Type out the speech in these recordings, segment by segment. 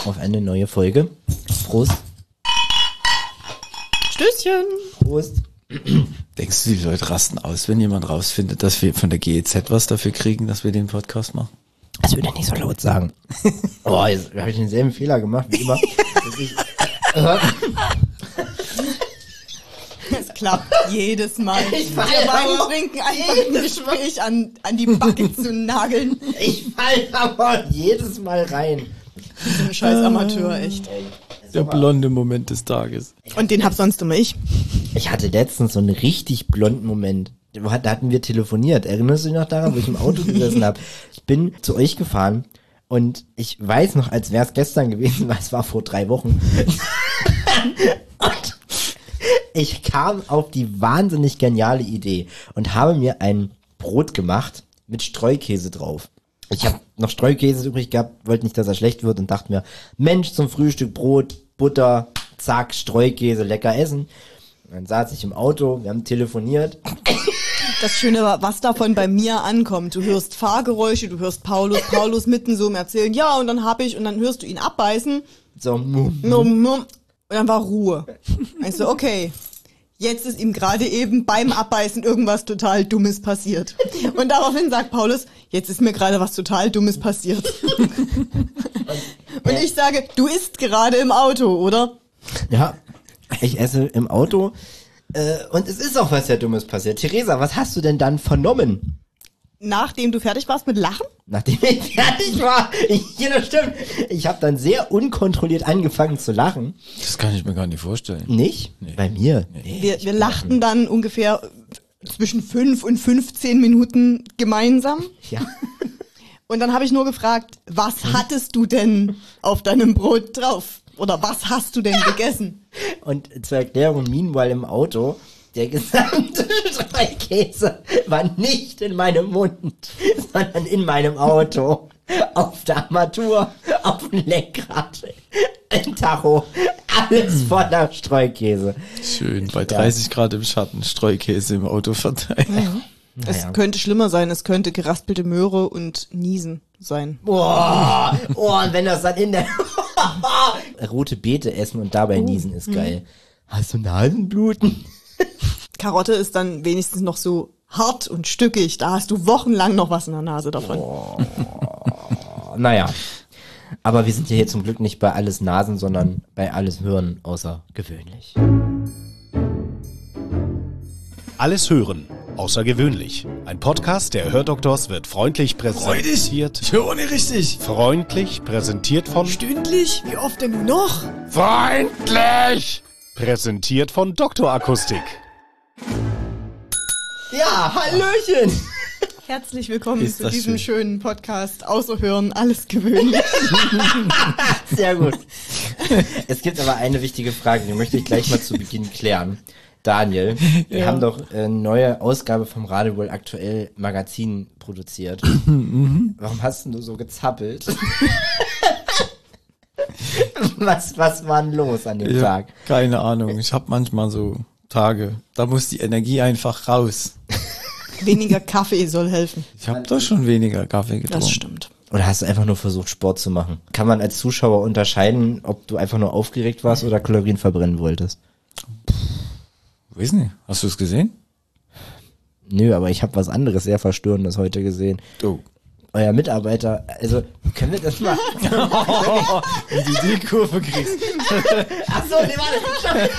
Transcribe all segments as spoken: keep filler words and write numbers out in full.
auf eine neue Folge. Prost. Stößchen. Prost. Denkst du, die Leute rasten aus, wenn jemand rausfindet, dass wir von der G E Z was dafür kriegen, dass wir den Podcast machen? Das würde ich nicht so laut sagen. Oh, jetzt habe ich denselben Fehler gemacht wie immer. ich, äh, Es klappt jedes Mal. Ich fall Wir beim aber Trinken einfach ein Gespräch an, an die Backe zu nageln. ich fall aber jedes Mal rein. So ein scheiß Amateur, echt. Der blonde Moment des Tages. Und den hab sonst immer ich. Ich hatte letztens so einen richtig blonden Moment. Da hatten wir telefoniert. Erinnerst du dich noch daran, wo ich im Auto gesessen habe? Ich bin zu euch gefahren und ich weiß noch, als wäre es gestern gewesen, weil es war vor drei Wochen. Und ich kam auf die wahnsinnig geniale Idee und habe mir ein Brot gemacht mit Streukäse drauf. Ich habe noch Streukäse übrig gehabt, wollte nicht, dass er schlecht wird und dachte mir, Mensch, zum Frühstück Brot, Butter, zack, Streukäse, lecker essen. Und dann saß ich im Auto, wir haben telefoniert. Das Schöne war, was davon bei mir ankommt. Du hörst Fahrgeräusche, du hörst Paulus, Paulus mitten so im Erzählen, ja, und dann hab ich, und dann hörst du ihn abbeißen. So, Und dann war Ruhe. Ich so, okay, jetzt ist ihm gerade eben beim Abbeißen irgendwas total Dummes passiert. Und daraufhin sagt Paulus, jetzt ist mir gerade was total Dummes passiert. Und ich sage, du isst gerade im Auto, oder? ja, ich esse im Auto äh, und es ist auch was sehr Dummes passiert. Theresa, was hast du denn dann vernommen? Nachdem du fertig warst mit Lachen? Nachdem ich fertig war, ich, ja, das stimmt. Ich habe dann sehr unkontrolliert angefangen zu lachen. Das kann ich mir gar nicht vorstellen. Nicht? Nee. Bei mir? Nee. Wir, wir lachten dann ungefähr zwischen fünf und fünfzehn Minuten gemeinsam. Ja. Und dann habe ich nur gefragt, was hattest du denn auf deinem Brot drauf? Oder was hast du denn gegessen? Und zur Erklärung, meanwhile im Auto, der gesamte Streukäse war nicht in meinem Mund, sondern in meinem Auto. Auf der Armatur, auf dem Lenkrad, im Tacho, alles voller Streukäse. Schön, bei dreißig Grad im Schatten, Streukäse im Auto verteilt. Mhm. Naja. Es könnte schlimmer sein, es könnte geraspelte Möhre und Niesen sein. Boah, oh, und wenn das dann in der rote Beete essen und dabei niesen ist geil. Hast du Nasenbluten? Karotte ist dann wenigstens noch so hart und stückig, da hast du wochenlang noch was in der Nase davon. Oh, naja, aber wir sind ja hier zum Glück nicht bei alles Nasen, sondern bei alles Hören außergewöhnlich. Alles hören, außergewöhnlich. Ein Podcast der Hördoktors wird freundlich präsentiert. Ich höre nicht richtig. Freundlich präsentiert von... Stündlich? Wie oft denn nur noch? Freundlich! Präsentiert von Doktor Akustik. Ja, Hallöchen! Herzlich willkommen Ist zu das diesem schön. schönen Podcast Außer Hören, alles gewöhnlich. Sehr gut. Es gibt aber eine wichtige Frage, die möchte ich gleich mal zu Beginn klären. Daniel, wir Ja. haben doch eine neue Ausgabe vom Radio Wohl Aktuell Magazin produziert. Warum hast du so gezappelt? was, was war denn los an dem Ja, Tag? keine Ahnung, ich habe manchmal so Tage, da muss die Energie einfach raus. Weniger Kaffee soll helfen. Ich habe doch schon weniger Kaffee getrunken. Das stimmt. Oder hast du einfach nur versucht, Sport zu machen? Kann man als Zuschauer unterscheiden, ob du einfach nur aufgeregt warst oder Kalorien verbrennen wolltest? Weiß nicht, hast du es gesehen? Nö, aber ich habe was anderes sehr Verstörendes heute gesehen. Oh. Euer Mitarbeiter, also können wir das mal... Wie du die Kurve kriegst. Ach so, nee, warte.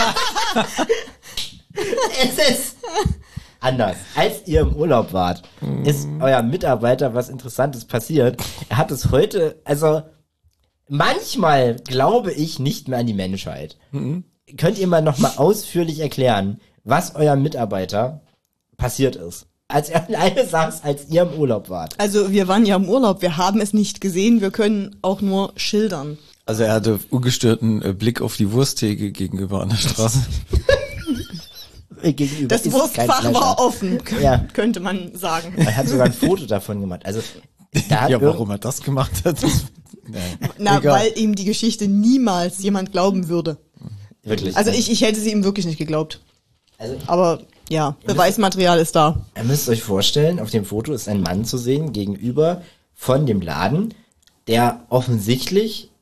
Es ist anders. Als ihr im Urlaub wart, ist euer Mitarbeiter was Interessantes passiert. Er hat es heute, also manchmal glaube ich nicht mehr an die Menschheit. Mhm. Könnt ihr mal nochmal ausführlich erklären, was euer Mitarbeiter passiert ist? Als er alleine saß, als ihr im Urlaub wart. Also wir waren ja im Urlaub, wir haben es nicht gesehen, wir können auch nur schildern. Also er hatte ungestörten äh, Blick auf die Wursttheke gegenüber an der Straße. Gegenüber Das ist kein Wurstfach Fleischer. war offen, k- Ja. könnte man sagen. Er hat sogar ein Foto davon gemacht. Also da hat Ja, irgend- warum er das gemacht hat, das, nee. Na, Egal. weil ihm die Geschichte niemals jemand glauben würde. wirklich. Also ich, ich hätte sie ihm wirklich nicht geglaubt. Also Aber ja, Beweismaterial ist da. Ihr müsst euch vorstellen, auf dem Foto ist ein Mann zu sehen gegenüber von dem Laden, der offensichtlich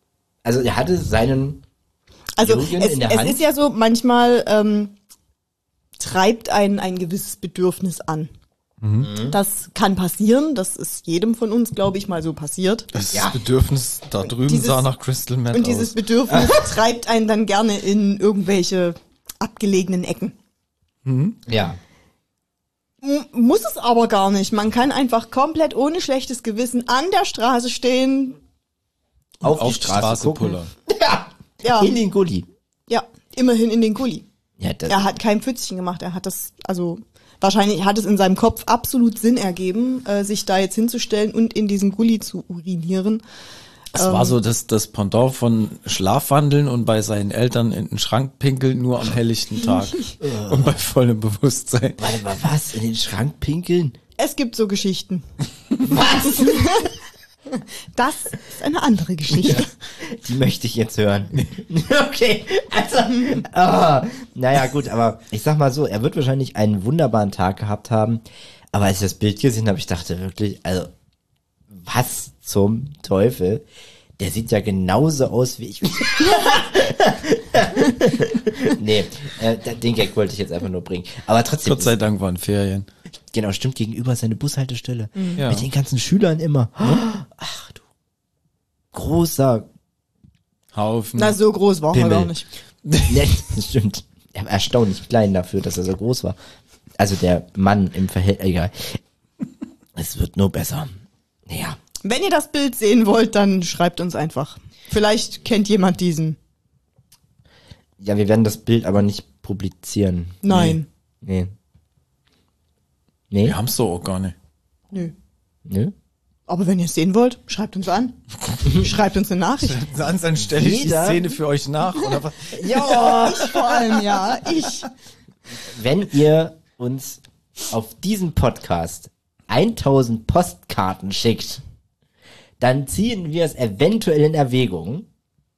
Also er hatte seinen Also Jürgen es, in der es Hand. ist ja so, manchmal ähm, treibt einen ein gewisses Bedürfnis an. Mhm. Das kann passieren, das ist jedem von uns, glaube ich, mal so passiert. Das Ja. Bedürfnis da drüben Dieses- sah nach Crystal Meth Und dieses aus. Bedürfnis treibt einen dann gerne in irgendwelche abgelegenen Ecken. Ja. M- Muss es aber gar nicht. Man kann einfach komplett ohne schlechtes Gewissen an der Straße stehen. Auf, Auf die Straße, gucken. pullern. Ja. Ja, In den Gully. ja, immerhin in den Gully. Ja, das, Er hat kein Pfützchen gemacht. Er hat das, also wahrscheinlich hat es in seinem Kopf absolut Sinn ergeben, äh, sich da jetzt hinzustellen und in diesen Gully zu urinieren. Es war so das, das Pendant von Schlafwandeln und bei seinen Eltern in den Schrank pinkeln, nur am helllichten Tag und bei vollem Bewusstsein. warte mal, was? In den Schrank pinkeln? Es gibt so Geschichten. Was? Das ist eine andere Geschichte. Die möchte ich jetzt hören. Okay, also, ah, naja gut, aber ich sag mal so, er wird wahrscheinlich einen wunderbaren Tag gehabt haben, aber als ich das Bild gesehen habe, ich dachte wirklich, also, was zum Teufel? Der sieht ja genauso aus wie ich. Nee, äh, den Gag wollte ich jetzt einfach nur bringen. Aber trotzdem, Gott sei Dank waren Ferien. genau, stimmt, gegenüber seine Bushaltestelle. Ja. Mit den ganzen Schülern immer. Ach du, großer Haufen. Na, so groß war er Pimmel. gar nicht. Nee, das stimmt. Er war erstaunlich klein dafür, dass er so groß war. Also der Mann im Verhältnis, egal. Es wird nur besser. Naja. Wenn ihr das Bild sehen wollt, dann schreibt uns einfach. Vielleicht kennt jemand diesen. Ja, wir werden das Bild aber nicht publizieren. Nein. Nee. Nee? Wir haben's doch auch gar nicht. Nö. Nö? Aber wenn ihr es sehen wollt, schreibt uns an. Schreibt uns eine Nachricht. Dann stelle ich die Jeder- Szene für euch nach, oder was? Ja! Ich vor allem, ja. Ich. Wenn ihr uns auf diesen Podcast tausend Postkarten schickt, dann ziehen wir es eventuell in Erwägung,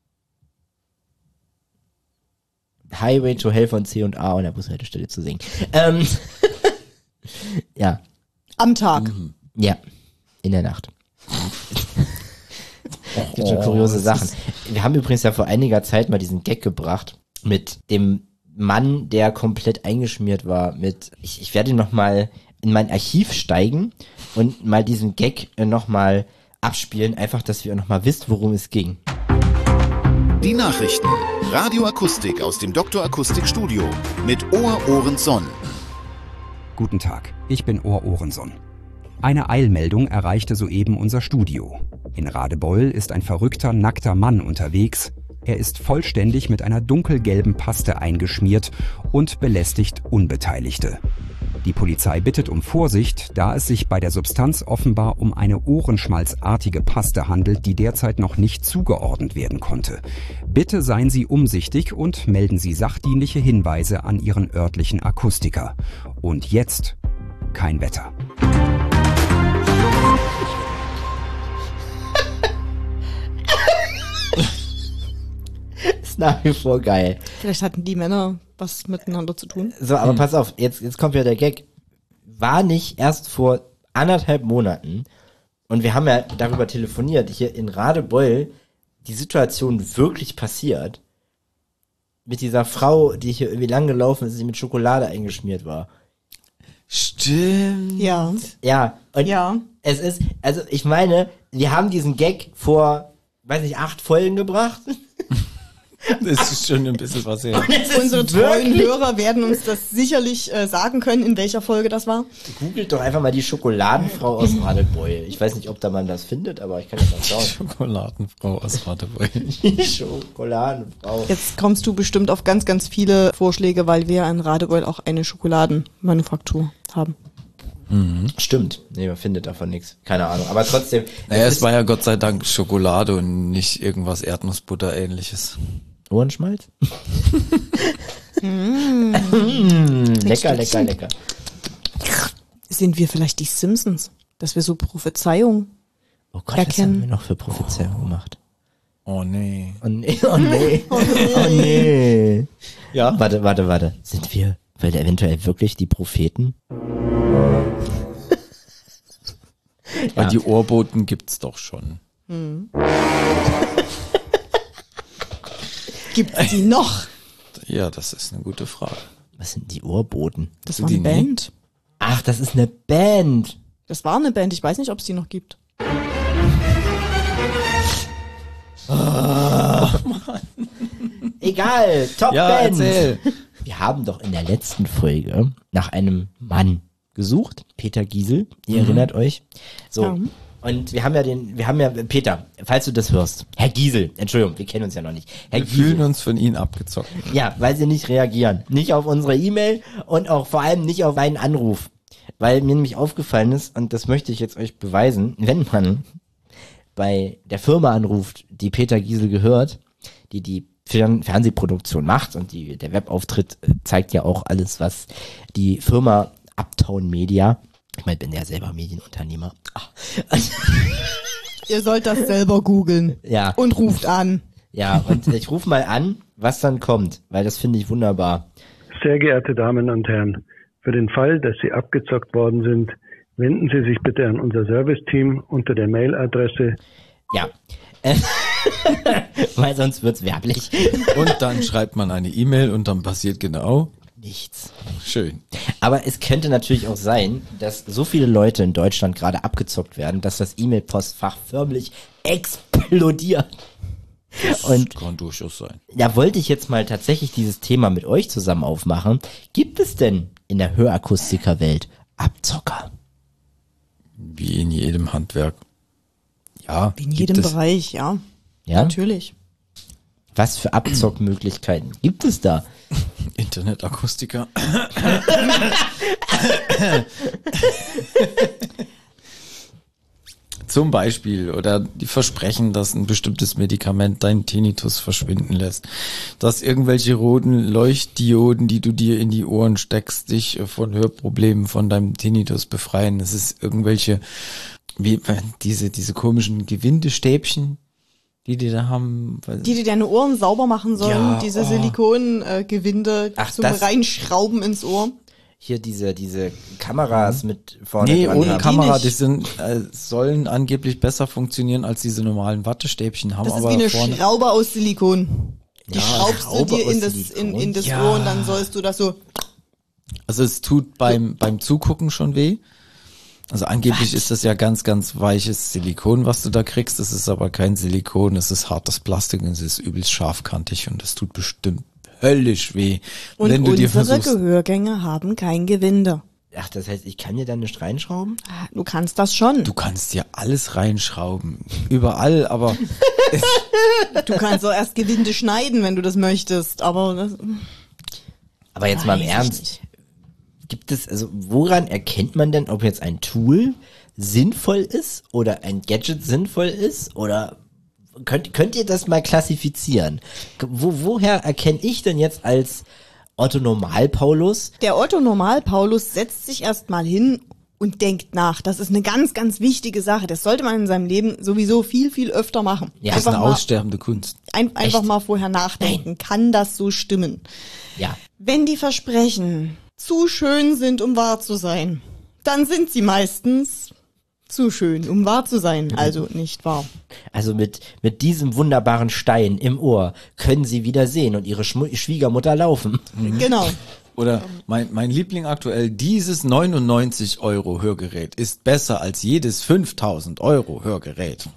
Highway to Hell von C und A an der Bushaltestelle zu singen. Ähm, ja, Am Tag. ja, in der Nacht. Gibt schon kuriose Sachen. Wir haben übrigens ja vor einiger Zeit mal diesen Gag gebracht mit dem Mann, der komplett eingeschmiert war. Mit ich, ich werde noch mal in mein Archiv steigen und mal diesen Gag äh, noch mal abspielen, einfach, dass ihr noch mal wisst, worum es ging. Die Nachrichten. Radioakustik aus dem Doktor Akustik Studio mit Ohr Ohrenson. Guten Tag, ich bin Ohr Ohrenson. Eine Eilmeldung erreichte soeben unser Studio. In Radebeul ist ein verrückter, nackter Mann unterwegs. Er ist vollständig mit einer dunkelgelben Paste eingeschmiert und belästigt Unbeteiligte. Die Polizei bittet um Vorsicht, da es sich bei der Substanz offenbar um eine ohrenschmalzartige Paste handelt, die derzeit noch nicht zugeordnet werden konnte. Bitte seien Sie umsichtig und melden Sie sachdienliche Hinweise an Ihren örtlichen Akustiker. Und jetzt kein Wetter. Ist nach wie vor geil. Vielleicht hatten die Männer was miteinander zu tun. So, aber pass auf, jetzt, jetzt kommt ja der Gag. War nicht erst vor anderthalb Monaten, und wir haben ja darüber telefoniert, hier in Radebeul die Situation wirklich passiert, mit dieser Frau, die hier irgendwie lang gelaufen ist, die mit Schokolade eingeschmiert war. Stimmt. Ja. Ja, und Ja. es ist, also ich meine, wir haben diesen Gag vor, weiß nicht, acht Folgen gebracht. Das ist schon ein bisschen was her. Es ist Unsere treuen wirklich- Hörer werden uns das sicherlich äh, sagen können, in welcher Folge das war. Googelt doch einfach mal die Schokoladenfrau aus Radebeul. Ich weiß nicht, ob da man das findet, aber ich kann ja mal schauen. Schokoladenfrau aus Radebeul. Die Schokoladenfrau. Jetzt kommst du bestimmt auf ganz, ganz viele Vorschläge, weil wir in Radebeul auch eine Schokoladenmanufaktur haben. Stimmt. Nee, man findet davon nichts. Keine Ahnung. Aber trotzdem. Naja, es es war ja Gott sei Dank Schokolade und nicht irgendwas Erdnussbutter ähnliches. Ohrenschmalz? mm, lecker, lecker, lecker. Sind wir vielleicht die Simpsons? Dass wir so Prophezeiungen Oh Gott, Erkennen. was haben wir noch für Prophezeiungen gemacht? Oh nee. Oh nee, oh nee. Oh nee. Ja? Warte, warte, warte. Sind wir weil eventuell wirklich die Propheten? Weil die Ohrboten gibt's doch schon. Gibt's die noch? Ja, das ist eine gute Frage. Was sind die Ohrboten? Das Sind war die eine nie? Band. Ach, das ist eine Band. Das war eine Band. Ich weiß nicht, ob es die noch gibt. Egal, Top Ja, Band. erzähl. Wir haben doch in der letzten Folge nach einem Mann gesucht, Peter Giesel, ihr erinnert euch. So. Ja. Und wir haben ja den, wir haben ja, Peter, falls du das hörst, Herr Giesel, Entschuldigung, wir kennen uns ja noch nicht. Herr Wir fühlen Giesel, uns von ihnen abgezockt. ja, weil sie nicht reagieren. Nicht auf unsere E-Mail und auch vor allem nicht auf einen Anruf. Weil mir nämlich aufgefallen ist, und das möchte ich jetzt euch beweisen, wenn man bei der Firma anruft, die Peter Giesel gehört, die die Fern- Fernsehproduktion macht und die, der Webauftritt äh, zeigt ja auch alles, was die Firma Uptown Media, ich meine, bin ja selber Medienunternehmer, Ach. Ihr sollt das selber googeln. Ja. Und ruft an. Ja, und ich rufe mal an, was dann kommt, weil das finde ich wunderbar. Sehr geehrte Damen und Herren, für den Fall, dass Sie abgezockt worden sind, wenden Sie sich bitte an unser Serviceteam unter der Mailadresse. Ja, äh, weil sonst wird's werblich. Und dann schreibt man eine E-Mail und dann passiert genau Nichts. schön. Aber es könnte natürlich auch sein, dass so viele Leute in Deutschland gerade abgezockt werden, dass das E-Mail-Postfach förmlich explodiert. Und Kann durchaus sein. da wollte ich jetzt mal tatsächlich dieses Thema mit euch zusammen aufmachen. Gibt es denn in der Hörakustikerwelt Abzocker? Wie in jedem Handwerk. Ja, In gibt jedem es. Bereich, ja. Ja? Natürlich. Was für Abzockmöglichkeiten gibt es da? Internetakustiker. Zum Beispiel, oder die versprechen, dass ein bestimmtes Medikament deinen Tinnitus verschwinden lässt. Dass irgendwelche roten Leuchtdioden, die du dir in die Ohren steckst, dich von Hörproblemen von deinem Tinnitus befreien. Das ist irgendwelche, wie diese, diese komischen Gewindestäbchen, die die da haben. Die, die deine Ohren sauber machen sollen, Ja, diese oh. Silikongewinde Ach, zum das- Reinschrauben ins Ohr. Hier diese, diese Kameras mit vorne Nee, dran ohne haben. Kamera, nicht. die sind, äh, sollen angeblich besser funktionieren als diese normalen Wattestäbchen, haben Das ist aber wie eine vorne. Schraube aus Silikon. Die Ja, schraubst Schraube du dir aus in das, Silikon? in, in das Ja. Ohr und dann sollst du das so. Also es tut beim, beim Zugucken schon weh. Also angeblich ist das ja ganz, ganz weiches Silikon, was du da kriegst. Das ist aber kein Silikon, es ist hartes Plastik und es ist übelst scharfkantig und das tut bestimmt höllisch weh. Und wenn du dir unsere versuchst, Gehörgänge haben kein Gewinde. Ach, das heißt, ich kann mir da nicht reinschrauben? Du kannst das schon. du kannst dir alles reinschrauben. Überall, aber Du kannst auch erst Gewinde schneiden, wenn du das möchtest. Aber das, Aber jetzt mal im Weiß ich Ernst. nicht. Gibt es, also woran erkennt man denn, ob jetzt ein Tool sinnvoll ist oder ein Gadget sinnvoll ist? Oder könnt, könnt ihr das mal klassifizieren? Wo, woher erkenne ich denn jetzt als Otto Normal-Paulus? Der Otto Normal-Paulus setzt sich erstmal hin und denkt nach. Das ist eine ganz, ganz wichtige Sache. Das sollte man in seinem Leben sowieso viel, viel öfter machen. Ja, das ist einfach eine mal, aussterbende Kunst. ein, einfach Echt? mal vorher nachdenken. Kann das so stimmen? Ja. Wenn die Versprechen zu schön sind, um wahr zu sein, dann sind sie meistens zu schön, um wahr zu sein. Also nicht wahr. Also mit, mit diesem wunderbaren Stein im Ohr können sie wieder sehen und ihre Schmu Schwiegermutter laufen. Genau. Oder mein, mein Liebling aktuell, dieses neunundneunzig Euro Hörgerät ist besser als jedes fünftausend Euro Hörgerät.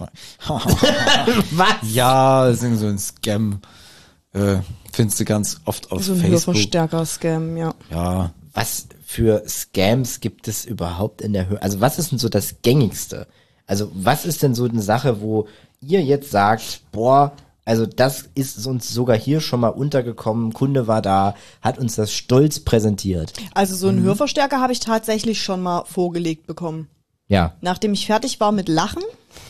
Was? Ja, das ist so ein Scam. Äh, findest du ganz oft auf So ein Facebook. Hörverstärker-Scam, ja. Ja, Was für Scams gibt es überhaupt in der Höhe? Also was ist denn so das Gängigste? Also was ist denn so eine Sache, wo ihr jetzt sagt, boah, also das ist uns sogar hier schon mal untergekommen, Kunde war da, hat uns das stolz präsentiert. Also so einen Hörverstärker habe ich tatsächlich schon mal vorgelegt bekommen. Ja. Nachdem ich fertig war mit Lachen,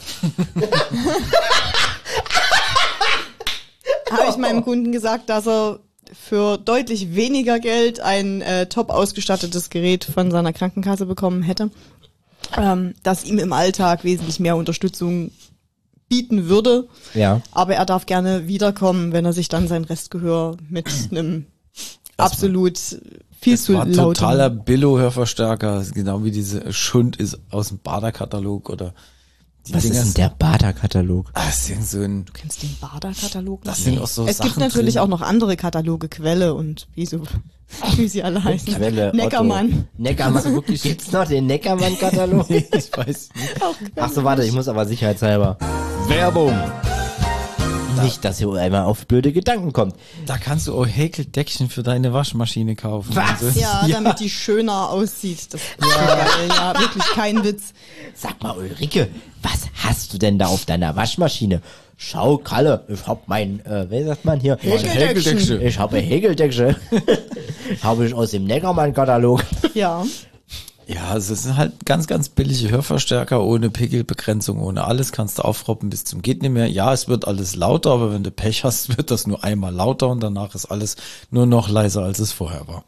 habe ich meinem Kunden gesagt, dass er für deutlich weniger Geld ein äh, top ausgestattetes Gerät von seiner Krankenkasse bekommen hätte, ähm, das ihm im Alltag wesentlich mehr Unterstützung bieten würde. Ja. Aber er darf gerne wiederkommen, wenn er sich dann sein Restgehör mit einem absolut viel das zu war lauten... totaler Billo-Hörverstärker, genau wie diese Schund ist aus dem Bader-Katalog oder Die Was Dinger ist denn der Bader-Katalog? Ah, das sind so ein, Du kennst den Bader-Katalog das noch? sind auch so Es Sachen gibt natürlich drin. auch noch andere Kataloge, Quelle und wie so, wie sie alle heißen. Quelle, Neckermann. Otto. Neckermann, wirklich? Gibt's noch den Neckermann-Katalog? Ich weiß nicht. Ach so, warte, ich muss aber sicherheitshalber. Werbung. Nicht, dass ihr einmal auf blöde Gedanken kommt. Da kannst du auch Häkeldeckchen für deine Waschmaschine kaufen. Was? Also, Ja, damit die schöner aussieht. Das ist so geil. Ja, wirklich kein Witz. Sag mal, Ulrike, was hast du denn da auf deiner Waschmaschine? Schau, Kalle, ich hab mein, äh, wie sagt man hier? Häkeldeckchen. Ich habe Häkeldeckchen. Habe ich aus dem Neckermann-Katalog. Ja. Ja, es sind halt ganz, ganz billige Hörverstärker ohne Pegelbegrenzung, ohne alles. Kannst du aufroppen bis zum geht nicht mehr. Ja, es wird alles lauter, aber wenn du Pech hast, wird das nur einmal lauter und danach ist alles nur noch leiser, als es vorher war.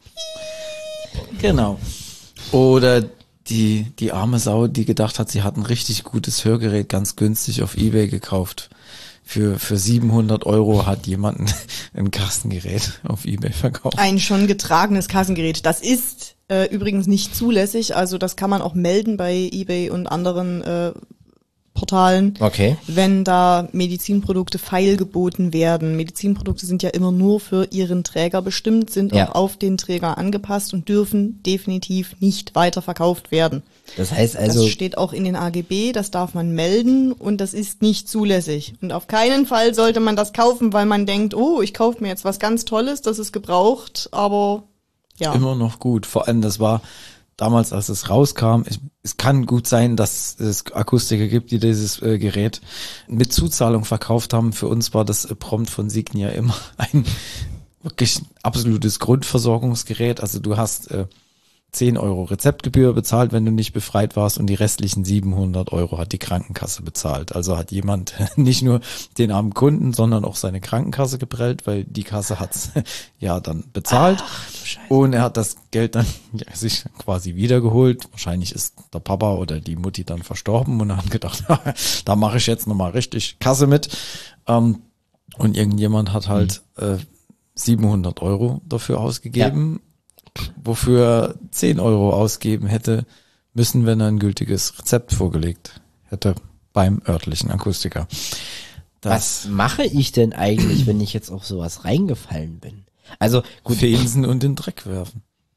Genau. Oder die, die arme Sau, die gedacht hat, sie hat ein richtig gutes Hörgerät ganz günstig auf eBay gekauft. Für, für siebenhundert Euro hat jemand ein Kassengerät auf eBay verkauft. Ein schon getragenes Kassengerät. Das ist äh, übrigens nicht zulässig. Also das kann man auch melden bei eBay und anderen äh, Portalen, Okay. wenn da Medizinprodukte feilgeboten werden. Medizinprodukte sind ja immer nur für ihren Träger bestimmt, sind Ja. auch auf den Träger angepasst und dürfen definitiv nicht weiter verkauft werden. Das heißt also, das steht auch in den A G B, das darf man melden und das ist nicht zulässig. Und auf keinen Fall sollte man das kaufen, weil man denkt, oh, ich kaufe mir jetzt was ganz Tolles, das ist gebraucht, aber ja. Immer noch gut. Vor allem, das war damals, als es rauskam, es, es kann gut sein, dass es Akustiker gibt, die dieses äh, Gerät mit Zuzahlung verkauft haben. Für uns war das äh, prompt von Signia immer ein wirklich absolutes Grundversorgungsgerät. Also du hast äh, zehn Euro Rezeptgebühr bezahlt, wenn du nicht befreit warst, und die restlichen siebenhundert Euro hat die Krankenkasse bezahlt. Also hat jemand nicht nur den armen Kunden, sondern auch seine Krankenkasse geprellt, weil die Kasse hat's ja dann bezahlt. Ach, du Scheiße. Und er hat das Geld dann ja, sich quasi wiedergeholt. Wahrscheinlich ist der Papa oder die Mutti dann verstorben und er hat gedacht, da mache ich jetzt nochmal richtig Kasse mit. Ähm, und irgendjemand hat halt äh, siebenhundert Euro dafür ausgegeben, wofür er zehn Euro ausgeben hätte müssen, wenn er ein gültiges Rezept vorgelegt hätte beim örtlichen Akustiker. Das was mache ich denn eigentlich, wenn ich jetzt auf sowas reingefallen bin? Also gut, Feensen und den Dreck werfen.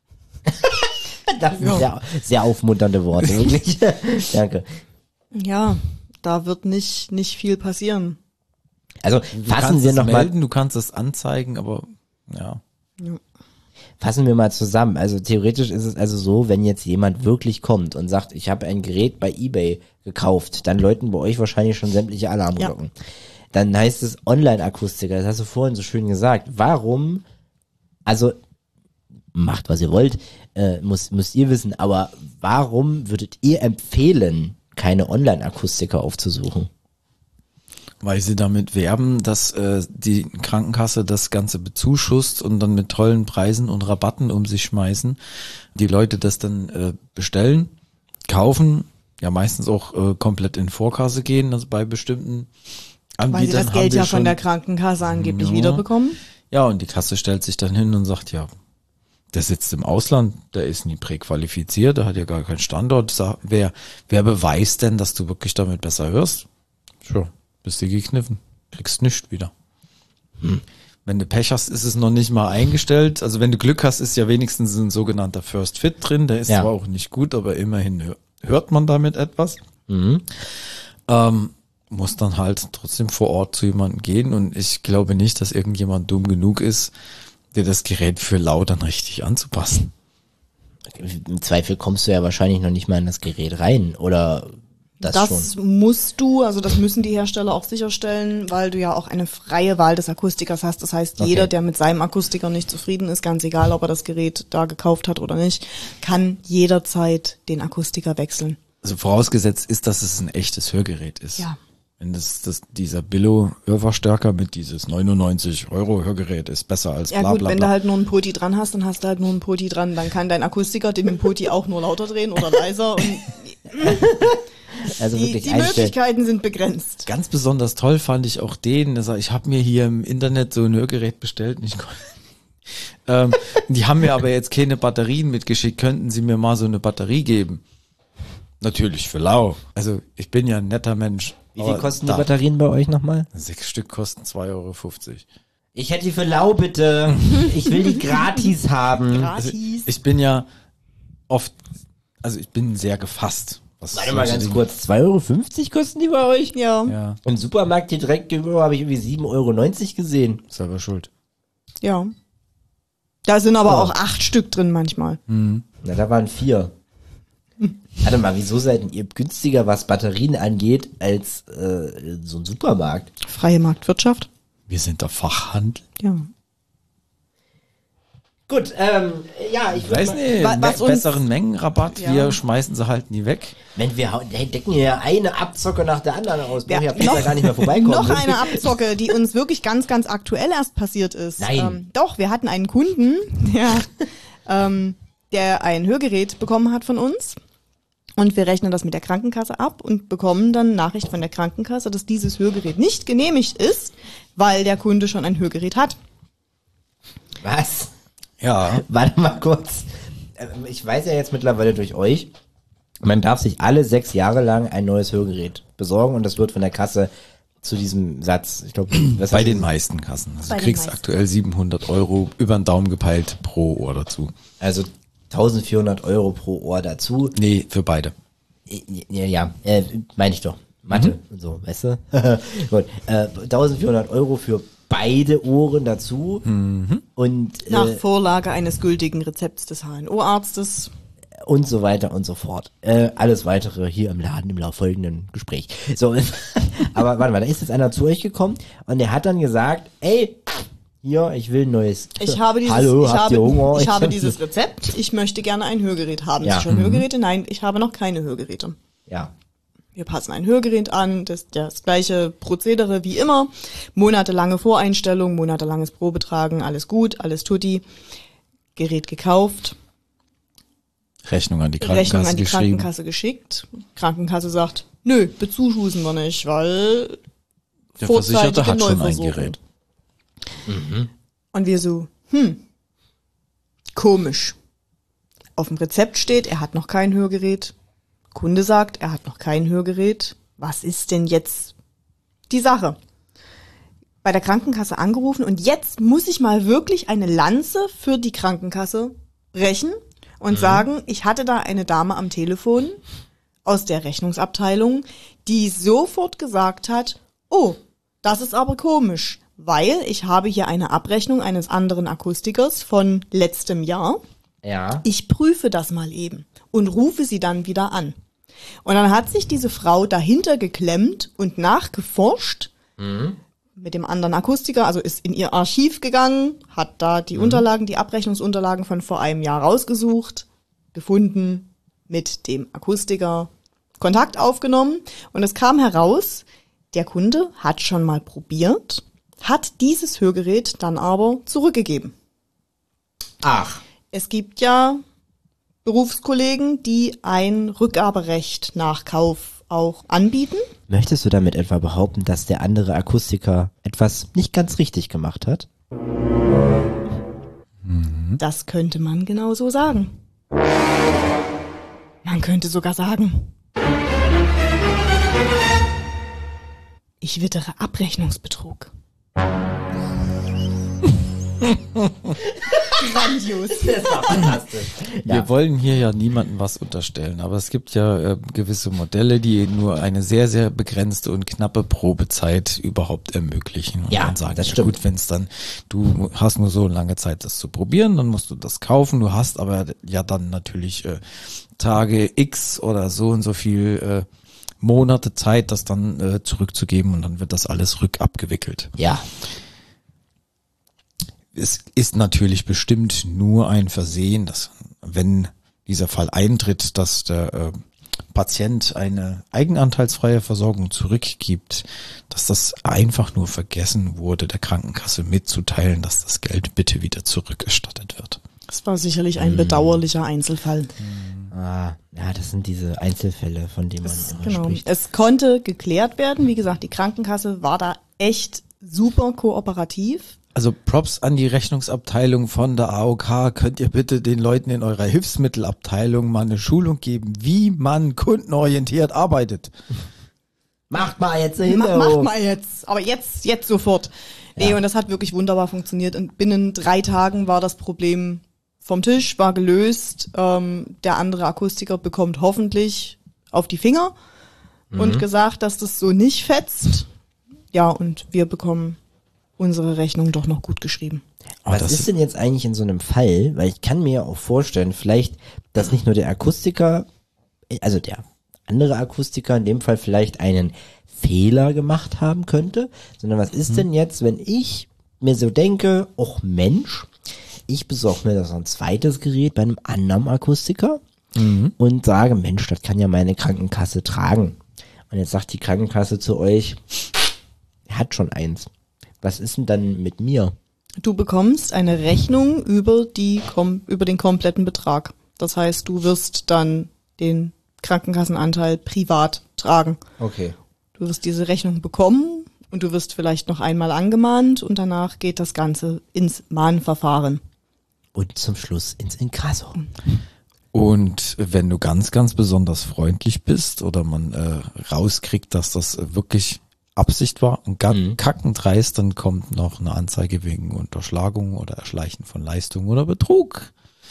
das sind sehr, sehr aufmunternde Worte, wirklich. Danke. Ja, da wird nicht, nicht viel passieren. Also Du fassen kannst wir es noch mal, melden, du kannst es anzeigen, aber ja. fassen wir mal zusammen. Also theoretisch ist es also so, wenn jetzt jemand wirklich kommt und sagt, ich habe ein Gerät bei eBay gekauft, dann läuten bei euch wahrscheinlich schon sämtliche Alarmglocken. Dann heißt es Online-Akustiker, das hast du vorhin so schön gesagt. Warum, also macht was ihr wollt, äh, muss, müsst ihr wissen, aber warum würdet ihr empfehlen, keine Online-Akustiker aufzusuchen? Weil sie damit werben, dass äh, die Krankenkasse das Ganze bezuschusst und dann mit tollen Preisen und Rabatten um sich schmeißen. Die Leute das dann äh, bestellen, kaufen, ja meistens auch äh, komplett in Vorkasse gehen, also bei bestimmten Anbietern. Weil sie das haben Geld wir ja von schon- der Krankenkasse angeblich Ja. wiederbekommen. Ja, und die Kasse stellt sich dann hin und sagt, ja, der sitzt im Ausland, der ist nie präqualifiziert, der hat ja gar keinen Standort. Sag, wer, wer beweist denn, dass du wirklich damit besser hörst? Sure, bist du gekniffen, kriegst nichts wieder. Hm. Wenn du Pech hast, ist es noch nicht mal eingestellt. Also wenn du Glück hast, ist ja wenigstens ein sogenannter First Fit drin. Der ist Ja. zwar auch nicht gut, aber immerhin hör- hört man damit etwas. Mhm. Ähm, muss dann halt trotzdem vor Ort zu jemandem gehen, und ich glaube nicht, dass irgendjemand dumm genug ist, dir das Gerät für laut dann richtig anzupassen. Im Zweifel kommst du ja wahrscheinlich noch nicht mal in das Gerät rein, oder das, Das schon? musst du, also das müssen die Hersteller auch sicherstellen, weil du ja auch eine freie Wahl des Akustikers hast. Das heißt, Okay. jeder, der mit seinem Akustiker nicht zufrieden ist, ganz egal, ob er das Gerät da gekauft hat oder nicht, kann jederzeit den Akustiker wechseln. Also vorausgesetzt ist, dass es ein echtes Hörgerät ist. Ja. Wenn das, das dieser Billo-Hörverstärker mit dieses neunundneunzig Euro Hörgerät ist besser als Ja bla gut, bla wenn bla. du halt nur einen Poti dran hast, dann hast du halt nur einen Poti dran. Dann kann dein Akustiker den mit dem Poti auch nur lauter drehen oder leiser. Und Also die, wirklich die einstellen. Möglichkeiten sind begrenzt. Ganz besonders toll fand ich auch den, der sagt, ich habe mir hier im Internet so ein Hörgerät bestellt. Und ich kon- ähm, die haben mir aber jetzt keine Batterien mitgeschickt. Könnten Sie mir mal so eine Batterie geben? Natürlich für lau. Also ich bin ja ein netter Mensch. Wie viel aber kosten da- die Batterien bei euch nochmal? Sechs Stück kosten zwei Euro fünfzig. Ich hätte die für lau, bitte. Ich will die gratis haben. Also Gratis. ich bin ja oft, also ich bin sehr gefasst. Was Warte mal solche ganz Dinge- kurz. zwei Euro fünfzig kosten die bei euch? Ja. Ja, Im Supermarkt hier direkt gegenüber habe ich irgendwie sieben Euro neunzig gesehen. selber schuld. Ja. Da sind aber Oh. auch acht Stück drin manchmal. Na, da waren vier. Warte mal, wieso seid ihr günstiger, was Batterien angeht, als äh, so ein Supermarkt? Freie Marktwirtschaft. Wir sind der Fachhandel. Ja. Gut, ähm, ja, ich Ich weiß nicht, Wa- me- was uns- besseren Mengenrabatt, Ja. wir schmeißen sie halt nie weg. Wenn wir hau- hey, decken hier eine Abzocke nach der anderen aus, Ja, brauch ich ja noch- besser gar nicht mehr vorbeikommen. Noch eine Abzocke, die uns wirklich ganz, ganz aktuell erst passiert ist. Nein. Ähm, doch, wir hatten einen Kunden, der, ähm, der ein Hörgerät bekommen hat von uns. Und wir rechnen das mit der Krankenkasse ab und bekommen dann Nachricht von der Krankenkasse, dass dieses Hörgerät nicht genehmigt ist, weil der Kunde schon ein Hörgerät hat. Was? Ja, Warte mal kurz. Ähm, Ich weiß ja jetzt mittlerweile durch euch, man darf sich alle sechs Jahre lang ein neues Hörgerät besorgen und das wird von der Kasse zu diesem Satz, ich glaube, was bei hast den du- meisten Kassen. Also Bei du den kriegst meisten. aktuell siebenhundert Euro über den Daumen gepeilt pro Ohr dazu. Also eintausendvierhundert Euro pro Ohr dazu. Nee, für beide. Ja, ja, äh, meine ich doch. Mathe und so, weißt du? Gut, äh, eintausendvierhundert Euro für beide Ohren dazu und Nach äh, Vorlage eines gültigen Rezepts des H N O-Arztes. und so weiter und so fort. Äh, alles weitere hier im Laden im lauf folgenden Gespräch. So, aber warte mal, da ist jetzt einer zu euch gekommen und der hat dann gesagt, ey, hier, ich will ein neues. Ich habe dieses, Hallo, ich habt habe, ihr Hunger? ich habe dieses Rezept. Ich möchte gerne ein Hörgerät haben. Ja. Sie schon Mhm. Hörgeräte? Nein, ich habe noch keine Hörgeräte. Ja. Wir passen ein Hörgerät an, das das gleiche Prozedere wie immer. Monatelange Voreinstellung, monatelanges Probetragen, alles gut, alles tutti. Gerät gekauft, Rechnung an die Krankenkasse Rechnung an die geschrieben. Krankenkasse geschickt. Krankenkasse sagt, nö, bezuschusen wir nicht, weil Der Versicherte vorzeitige hat schon ein Neuversorgung. Gerät. Und wir so, hm, komisch. Auf dem Rezept steht, er hat noch kein Hörgerät. Kunde sagt, er hat noch kein Hörgerät. Was ist denn jetzt die Sache? Bei der Krankenkasse angerufen und jetzt muss ich mal wirklich eine Lanze für die Krankenkasse brechen und sagen, ich hatte da eine Dame am Telefon aus der Rechnungsabteilung, die sofort gesagt hat, oh, das ist aber komisch, weil ich habe hier eine Abrechnung eines anderen Akustikers von letztem Jahr. Ja. Ich prüfe das mal eben und rufe sie dann wieder an. Und dann hat sich diese Frau dahinter geklemmt und nachgeforscht mit dem anderen Akustiker, also ist in ihr Archiv gegangen, hat da die Unterlagen, die Abrechnungsunterlagen von vor einem Jahr rausgesucht, gefunden, mit dem Akustiker Kontakt aufgenommen und es kam heraus, der Kunde hat schon mal probiert, hat dieses Hörgerät dann aber zurückgegeben. Ach. Es gibt ja Berufskollegen, die ein Rückgaberecht nach Kauf auch anbieten. Möchtest du damit etwa behaupten, dass der andere Akustiker etwas nicht ganz richtig gemacht hat? Das könnte man genau so sagen. Man könnte sogar sagen, ich wittere Abrechnungsbetrug. Grandios. Das war fantastisch. Wir wollen hier ja niemandem was unterstellen, aber es gibt ja äh, gewisse Modelle, die nur eine sehr, sehr begrenzte und knappe Probezeit überhaupt ermöglichen. Und Ja, dann sagen, das ja stimmt. gut, wenn es dann, du hast nur so lange Zeit, das zu probieren, dann musst du das kaufen. Du hast aber ja dann natürlich äh, Tage X oder so und so viel äh, Monate Zeit, das dann äh, zurückzugeben und dann wird das alles rückabgewickelt. Ja. Es ist natürlich bestimmt nur ein Versehen, dass wenn dieser Fall eintritt, dass der äh, Patient eine eigenanteilsfreie Versorgung zurückgibt, dass das einfach nur vergessen wurde, der Krankenkasse mitzuteilen, dass das Geld bitte wieder zurückerstattet wird. Das war sicherlich ein bedauerlicher Einzelfall. Ah, ja, das sind diese Einzelfälle, von denen man immer Genau. spricht. Es konnte geklärt werden. Wie gesagt, die Krankenkasse war da echt super kooperativ. Also Props an die Rechnungsabteilung von der A O K. Könnt ihr bitte den Leuten in eurer Hilfsmittelabteilung mal eine Schulung geben, wie man kundenorientiert arbeitet? Macht mal jetzt eine Ma Hinterhof. Macht mal jetzt. Aber jetzt, jetzt sofort. Nee, Ja. und das hat wirklich wunderbar funktioniert. Und binnen drei Tagen war das Problem vom Tisch, war gelöst. Ähm, der andere Akustiker bekommt hoffentlich auf die Finger Mhm. und gesagt, dass das so nicht fetzt. Ja, und wir bekommen unsere Rechnung doch noch gut geschrieben. Was das ist denn jetzt eigentlich in so einem Fall? Weil ich kann mir auch vorstellen, vielleicht, dass nicht nur der Akustiker, also der andere Akustiker in dem Fall vielleicht einen Fehler gemacht haben könnte, sondern was ist denn jetzt, wenn ich mir so denke, och Mensch, ich besorge mir da so ein zweites Gerät bei einem anderen Akustiker und sage, Mensch, das kann ja meine Krankenkasse tragen. Und jetzt sagt die Krankenkasse zu euch, er hat schon eins. Was ist denn dann mit mir? Du bekommst eine Rechnung über die kom über den kompletten Betrag. Das heißt, du wirst dann den Krankenkassenanteil privat tragen. Okay. Du wirst diese Rechnung bekommen und du wirst vielleicht noch einmal angemahnt und danach geht das Ganze ins Mahnverfahren. Und zum Schluss ins Inkasso. Und wenn du ganz, ganz besonders freundlich bist oder man äh, rauskriegt, dass das äh, wirklich Absicht war und ga- Mhm. kackendreist, dann kommt noch eine Anzeige wegen Unterschlagung oder Erschleichen von Leistung oder Betrug.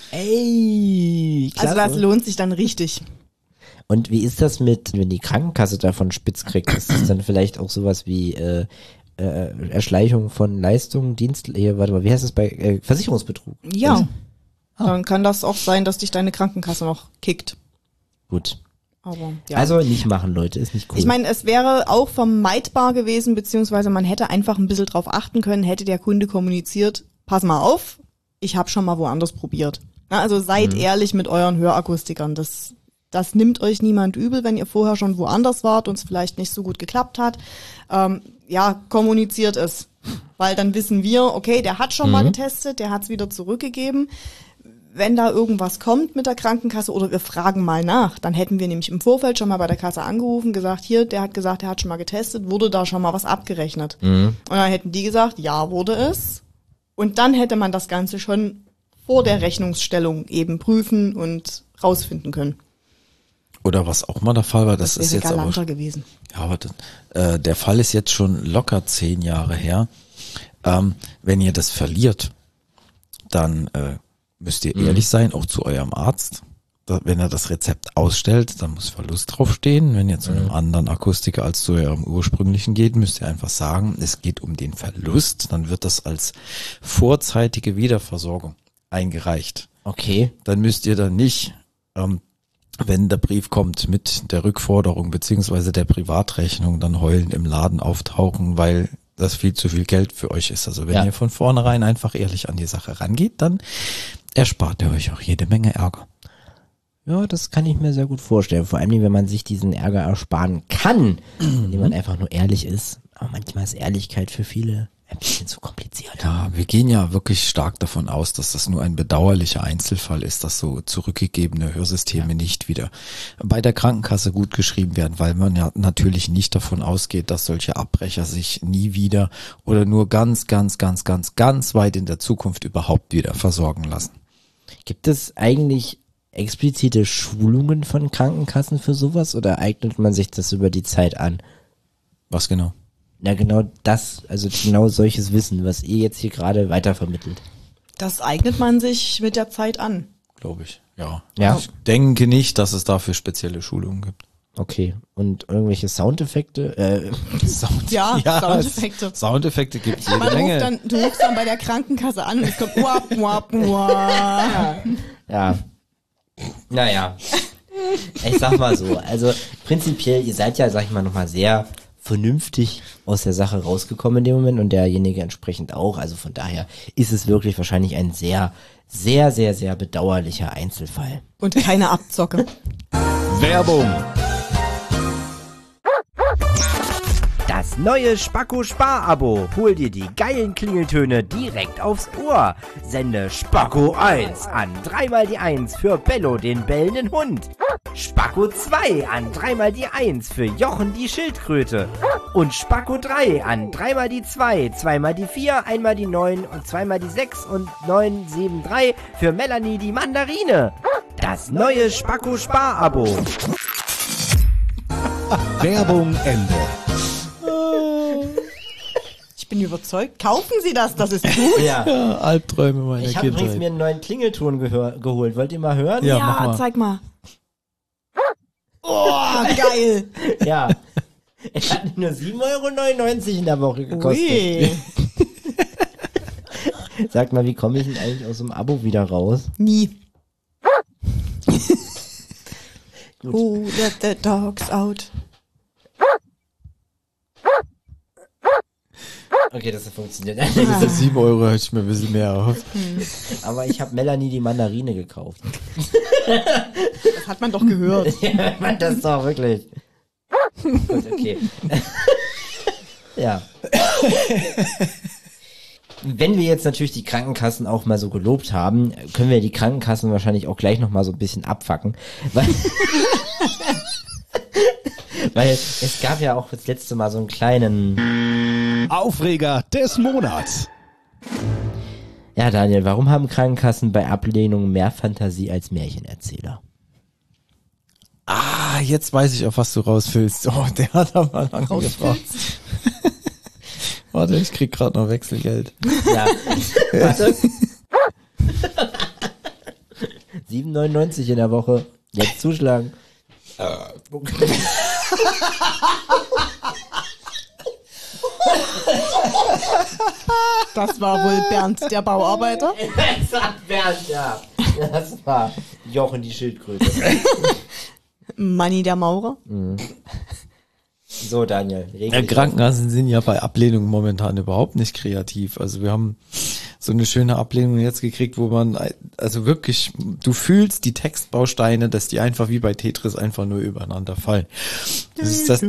Ey, klasse. Also das lohnt sich dann richtig. Und wie ist das mit, wenn die Krankenkasse davon spitz kriegt? Ist das dann vielleicht auch sowas wie äh, äh, Erschleichung von Leistungen, Dienst, äh, warte mal, wie heißt das bei äh, Versicherungsbetrug? Ja, dann kann das auch sein, dass dich deine Krankenkasse noch kickt. Gut. Aber ja. Also nicht machen, Leute, ist nicht cool. Ich meine, es wäre auch vermeidbar gewesen, beziehungsweise man hätte einfach ein bisschen drauf achten können, hätte der Kunde kommuniziert, pass mal auf, ich habe schon mal woanders probiert. Na, also seid ehrlich mit euren Hörakustikern. Das, das nimmt euch niemand übel, wenn ihr vorher schon woanders wart und es vielleicht nicht so gut geklappt hat. Ähm, ja, kommuniziert es. Weil dann wissen wir, okay, der hat schon mal getestet, der hat es wieder zurückgegeben. Wenn da irgendwas kommt mit der Krankenkasse oder wir fragen mal nach, dann hätten wir nämlich im Vorfeld schon mal bei der Kasse angerufen, gesagt, hier, der hat gesagt, der hat schon mal getestet, wurde da schon mal was abgerechnet? Und dann hätten die gesagt, ja, wurde es. Und dann hätte man das Ganze schon vor der Rechnungsstellung eben prüfen und rausfinden können. Oder was auch mal der Fall war, das, Das ist wäre jetzt aber, galanter gewesen. ja, aber das, äh, der Fall ist jetzt schon locker zehn Jahre her. Ähm, wenn ihr das verliert, dann äh, müsst ihr ehrlich sein, auch zu eurem Arzt. Da, wenn er das Rezept ausstellt, dann muss Verlust draufstehen. Wenn ihr zu einem anderen Akustiker als zu eurem ursprünglichen geht, müsst ihr einfach sagen, es geht um den Verlust. Dann wird das als vorzeitige Wiederversorgung eingereicht. okay. Dann müsst ihr dann nicht, ähm, wenn der Brief kommt mit der Rückforderung beziehungsweise der Privatrechnung, dann heulend im Laden auftauchen, weil das viel zu viel Geld für euch ist. Also wenn Ja. ihr von vornherein einfach ehrlich an die Sache rangeht, dann erspart ihr euch auch jede Menge Ärger. Ja, das kann ich mir sehr gut vorstellen. Vor allem, wenn man sich diesen Ärger ersparen kann, indem man einfach nur ehrlich ist. Aber manchmal ist Ehrlichkeit für viele ein bisschen zu kompliziert. Ja, wir gehen ja wirklich stark davon aus, dass das nur ein bedauerlicher Einzelfall ist, dass so zurückgegebene Hörsysteme nicht wieder bei der Krankenkasse gut geschrieben werden, weil man ja natürlich nicht davon ausgeht, dass solche Abbrecher sich nie wieder oder nur ganz, ganz, ganz, ganz, ganz weit in der Zukunft überhaupt wieder versorgen lassen. Gibt es eigentlich explizite Schulungen von Krankenkassen für sowas oder eignet man sich das über die Zeit an? Was genau? Na genau das, also genau solches Wissen, was ihr jetzt hier gerade weitervermittelt. Das eignet man sich mit der Zeit an. Glaube ich. Ja. Ja. Ich denke nicht, dass es dafür spezielle Schulungen gibt. Okay. Und irgendwelche Soundeffekte? Äh, Sound. Ja, Soundeffekte. Soundeffekte gibt es jede Man ruft Menge. dann, du rufst dann bei der Krankenkasse an und es kommt wap, wap, wap. Ja. Naja. Ich sag mal so, also prinzipiell, ihr seid ja, sag ich mal, nochmal sehr vernünftig aus der Sache rausgekommen in dem Moment und derjenige entsprechend auch. Also von daher ist es wirklich wahrscheinlich ein sehr, sehr, sehr, sehr bedauerlicher Einzelfall. Und keine Abzocke. Werbung. Das Das neue Spacko-Spar-Abo. Hol dir die geilen Klingeltöne direkt aufs Ohr. Sende Spacko eins an dreimal die eins für Bello, den bellenden Hund. Spacko zwei an dreimal die eins für Jochen, die Schildkröte. Und Spacko drei an dreimal die zwei, zweimal die vier, einmal die neun und zweimal die sechs und neun, sieben, drei für Melanie, die Mandarine. Das neue Spacko-Spar-Abo. Werbung Ende. Ich bin überzeugt. Kaufen Sie das, das ist gut. Ja. Ja, Albträume meiner Ich habe übrigens Kindheit. mir einen neuen Klingelton gehör- geholt. Wollt ihr mal hören? Ja, mach mal. zeig mal. Oh, geil. Ja. Es hat nur sieben Euro neunundneunzig in der Woche gekostet. Ui. Sag mal, wie komme ich denn eigentlich aus dem Abo wieder raus? Nie. Gut. Who let the dogs out? Okay, das hat funktioniert. Für sieben Euro hätte ich mir ein bisschen mehr auf. Aber ich habe Melanie die Mandarine gekauft. Das hat man doch gehört. Ja, man, das ist doch wirklich. Gut, okay. Ja. Wenn wir jetzt natürlich die Krankenkassen auch mal so gelobt haben, können wir die Krankenkassen wahrscheinlich auch gleich nochmal so ein bisschen abfacken. Weil, weil es gab ja auch das letzte Mal so einen kleinen... Aufreger des Monats. Ja, Daniel, warum haben Krankenkassen bei Ablehnung mehr Fantasie als Märchenerzähler? Ah, jetzt weiß ich, auf was du raus willst. Oh, der hat aber lange gefragt. Warte, ich krieg gerade noch Wechselgeld. Ja, warte. sieben neunundneunzig in der Woche. Jetzt zuschlagen. Das war wohl Bernd, der Bauarbeiter. Das war Bernd, ja. Das war Jochen, die Schildkröte. Manni, der Maurer. So, Daniel. regel Ja, dich Krankenkassen sind ja bei Ablehnung momentan überhaupt nicht kreativ. Also wir haben so eine schöne Ablehnung jetzt gekriegt, wo man, also wirklich, du fühlst die Textbausteine, dass die einfach wie bei Tetris einfach nur übereinander fallen. Das ist das,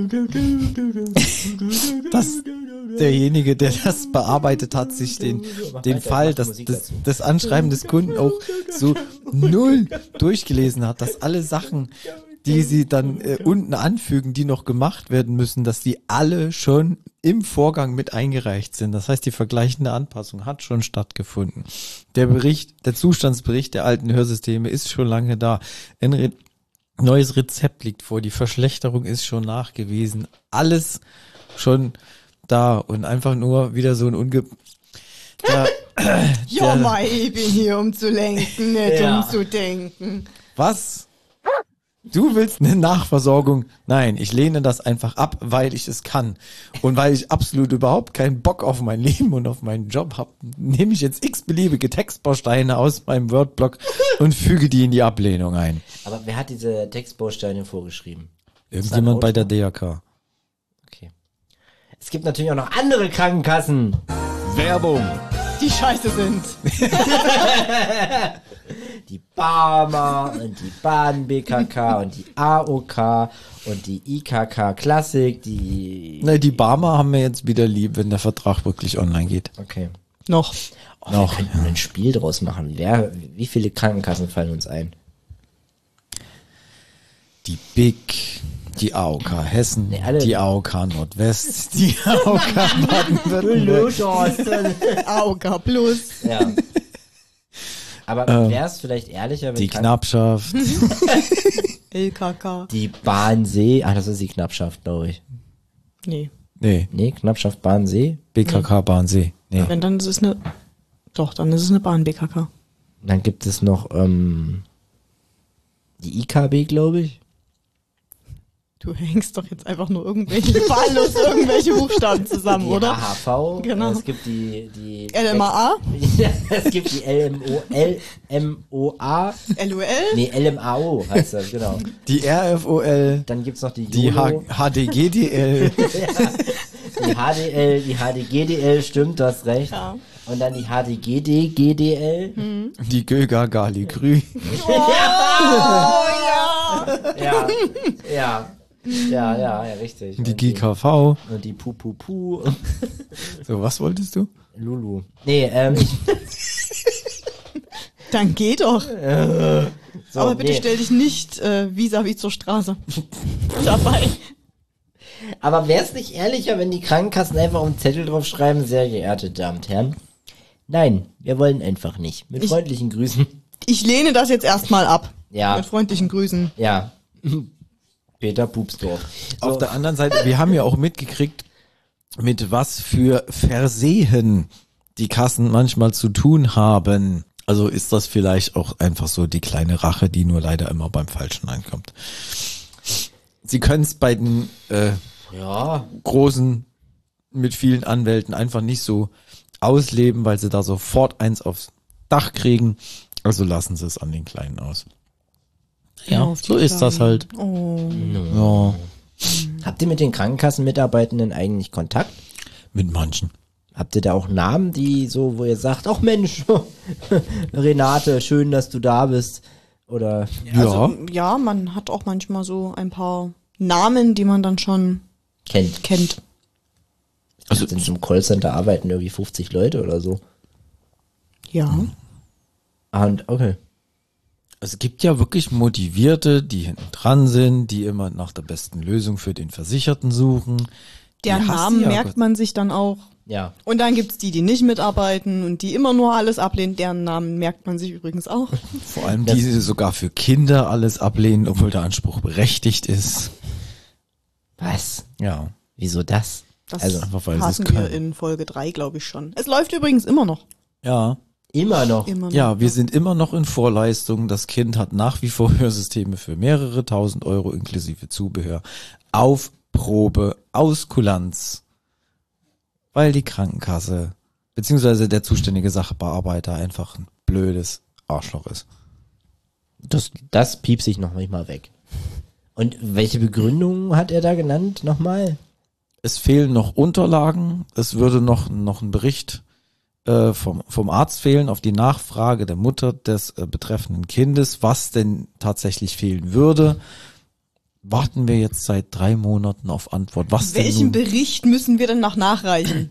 das derjenige, der das bearbeitet hat, sich den, den Fall, dass das, das Anschreiben des Kunden auch so null durchgelesen hat, dass alle Sachen, die sie dann äh, unten anfügen, die noch gemacht werden müssen, dass die alle schon im Vorgang mit eingereicht sind. Das heißt, die vergleichende Anpassung hat schon stattgefunden. Der Bericht, der Zustandsbericht der alten Hörsysteme ist schon lange da. Ein Re- neues Rezept liegt vor. Die Verschlechterung ist schon nachgewiesen. Alles schon da und einfach nur wieder so ein unge... Der, Ja, der, mei, ich bin hier, um zu lenken, nicht Ja. um zu denken. was? Du willst eine Nachversorgung? Nein, ich lehne das einfach ab, weil ich es kann. Und weil ich absolut überhaupt keinen Bock auf mein Leben und auf meinen Job habe, nehme ich jetzt x-beliebige Textbausteine aus meinem Wordblock und füge die in die Ablehnung ein. Aber wer hat diese Textbausteine vorgeschrieben? Irgendjemand bei der D R K. Okay. Es gibt natürlich auch noch andere Krankenkassen. Werbung. Die scheiße sind. Die Barmer und die Baden-B K K und die A O K und die I K K Klassik, die... Ne, die Barmer haben wir jetzt wieder lieb, wenn der Vertrag wirklich online geht. Okay. Noch. Oh, wir könnten ein Spiel draus machen. Wer, wie viele Krankenkassen fallen uns ein? Die Big, die A O K Hessen, Nee, alle- die A O K Nordwest, die A O K Baden-Württemberg, A O K Plus. Ja. Aber wäre es vielleicht ehrlicher, wenn die Kranken- Knappschaft. L K K. die Bahnsee, ach, das ist die Knappschaft, glaube ich. Nee. Nee, Nee, Knappschaft Bahnsee. B K K Bahnsee. Nee. Wenn, dann ist es eine, doch, dann ist es eine Bahn-B K K. Dann gibt es noch ähm, die I K B, glaube ich. Du hängst doch jetzt einfach nur irgendwelche wahllos irgendwelche Buchstaben zusammen, Die oder? H H V. Genau. Es gibt die, die L M A A? Es gibt die L M O L M O A. L U L? Nee, L M A O heißt das, genau. Die R F O L, Dann gibt's noch die die H- YOLO, HDGDL, die H D L, die H D G D L, stimmt, du hast recht. Ja. Und dann die H D G D G D L. die Göga Gali Grü. Ja, ja. Ja, ja, ja, richtig. Die Und G K V. Und die Pu Pu Pu. So, was wolltest du? Lulu. Nee, ähm, ich, Dann geh doch. so, Aber bitte nee. stell dich nicht äh, vis-à-vis zur Straße. Dabei. Aber wäre es nicht ehrlicher, wenn die Krankenkassen einfach auf den Zettel draufschreiben, sehr geehrte Damen und Herren? Nein, wir wollen einfach nicht. Mit Ich- freundlichen Grüßen. Ich lehne das jetzt erstmal ab. Ja, Mit freundlichen Grüßen. ja. Peter Pupsdorf. So, Auf der anderen Seite, wir haben ja auch mitgekriegt, mit was für Versehen die Kassen manchmal zu tun haben. Also ist das vielleicht auch einfach so die kleine Rache, die nur leider immer beim Falschen ankommt. Sie können es bei den äh, ja, großen mit vielen Anwälten einfach nicht so ausleben, weil sie da sofort eins aufs Dach kriegen. Also lassen sie es an den Kleinen aus. Ja, Auf die so ist das Kleinen. halt. Oh. Ja, habt ihr mit den Krankenkassenmitarbeitenden eigentlich Kontakt? mit manchen. Habt ihr da auch Namen, die so, wo ihr sagt, ach Mensch, Renate, schön, dass du da bist? Oder Ja, Also, ja, man hat auch manchmal so ein paar Namen, die man dann schon kennt? kennt. also Also in so einem Callcenter arbeiten irgendwie fünfzig Leute oder so. Ja. Ah, und okay. es gibt ja wirklich Motivierte, die hinten dran sind, die immer nach der besten Lösung für den Versicherten suchen. Der Die hast Namen du ja merkt Gott- man sich dann auch. Ja. Und dann gibt's die, die nicht mitarbeiten und die immer nur alles ablehnen. Deren Namen merkt man sich übrigens auch. Vor allem die, die sogar für Kinder alles ablehnen, obwohl der Anspruch berechtigt ist. Was? Ja. Wieso das? Das Also, einfach weil sie es hatten wir können. in Folge drei, glaube ich, schon. Es läuft übrigens immer noch. Ja. Immer noch. Immer noch. Ja, wir sind immer noch in Vorleistung. Das Kind hat nach wie vor Hörsysteme für mehrere tausend Euro inklusive Zubehör. Auf Probe, aus Kulanz. Weil die Krankenkasse, beziehungsweise der zuständige Sachbearbeiter einfach ein blödes Arschloch ist. Das, das piepse ich noch nicht mal weg. Und welche Begründung hat er da genannt nochmal? Es fehlen noch Unterlagen. Es würde noch, noch ein Bericht äh, vom, vom Arzt fehlen auf die Nachfrage der Mutter des äh, betreffenden Kindes, was denn tatsächlich fehlen würde. Warten wir jetzt seit drei Monaten auf Antwort. Was denn Welchen nun? Bericht müssen wir denn noch nachreichen?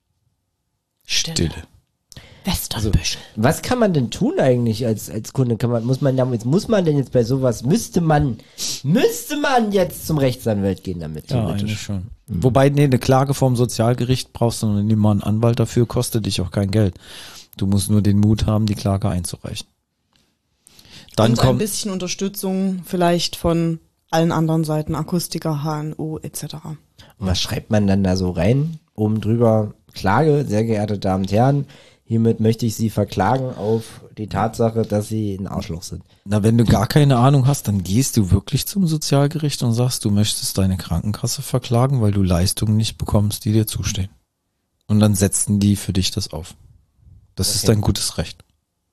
Stille. Westernbüschel. Was kann man denn tun eigentlich als, als Kunde? Kann man, muss man damit, muss man denn jetzt bei sowas, müsste man, müsste man jetzt zum Rechtsanwalt gehen damit? Ja, theoretisch? eigentlich schon. Wobei, nee, eine Klage vorm Sozialgericht brauchst du noch nicht mal einen Anwalt dafür, kostet dich auch kein Geld. Du musst nur den Mut haben, die Klage einzureichen. Dann Und ein kommt, bisschen Unterstützung vielleicht von allen anderen Seiten, Akustiker, H N O et cetera. Und was schreibt man dann da so rein? Oben drüber, Klage, sehr geehrte Damen und Herren, hiermit möchte ich Sie verklagen auf die Tatsache, dass Sie ein Arschloch sind. na, wenn du gar keine Ahnung hast, dann gehst du wirklich zum Sozialgericht und sagst, du möchtest deine Krankenkasse verklagen, weil du Leistungen nicht bekommst, die dir zustehen. Und dann setzen die für dich das auf. Das ist Okay. dein gutes Recht.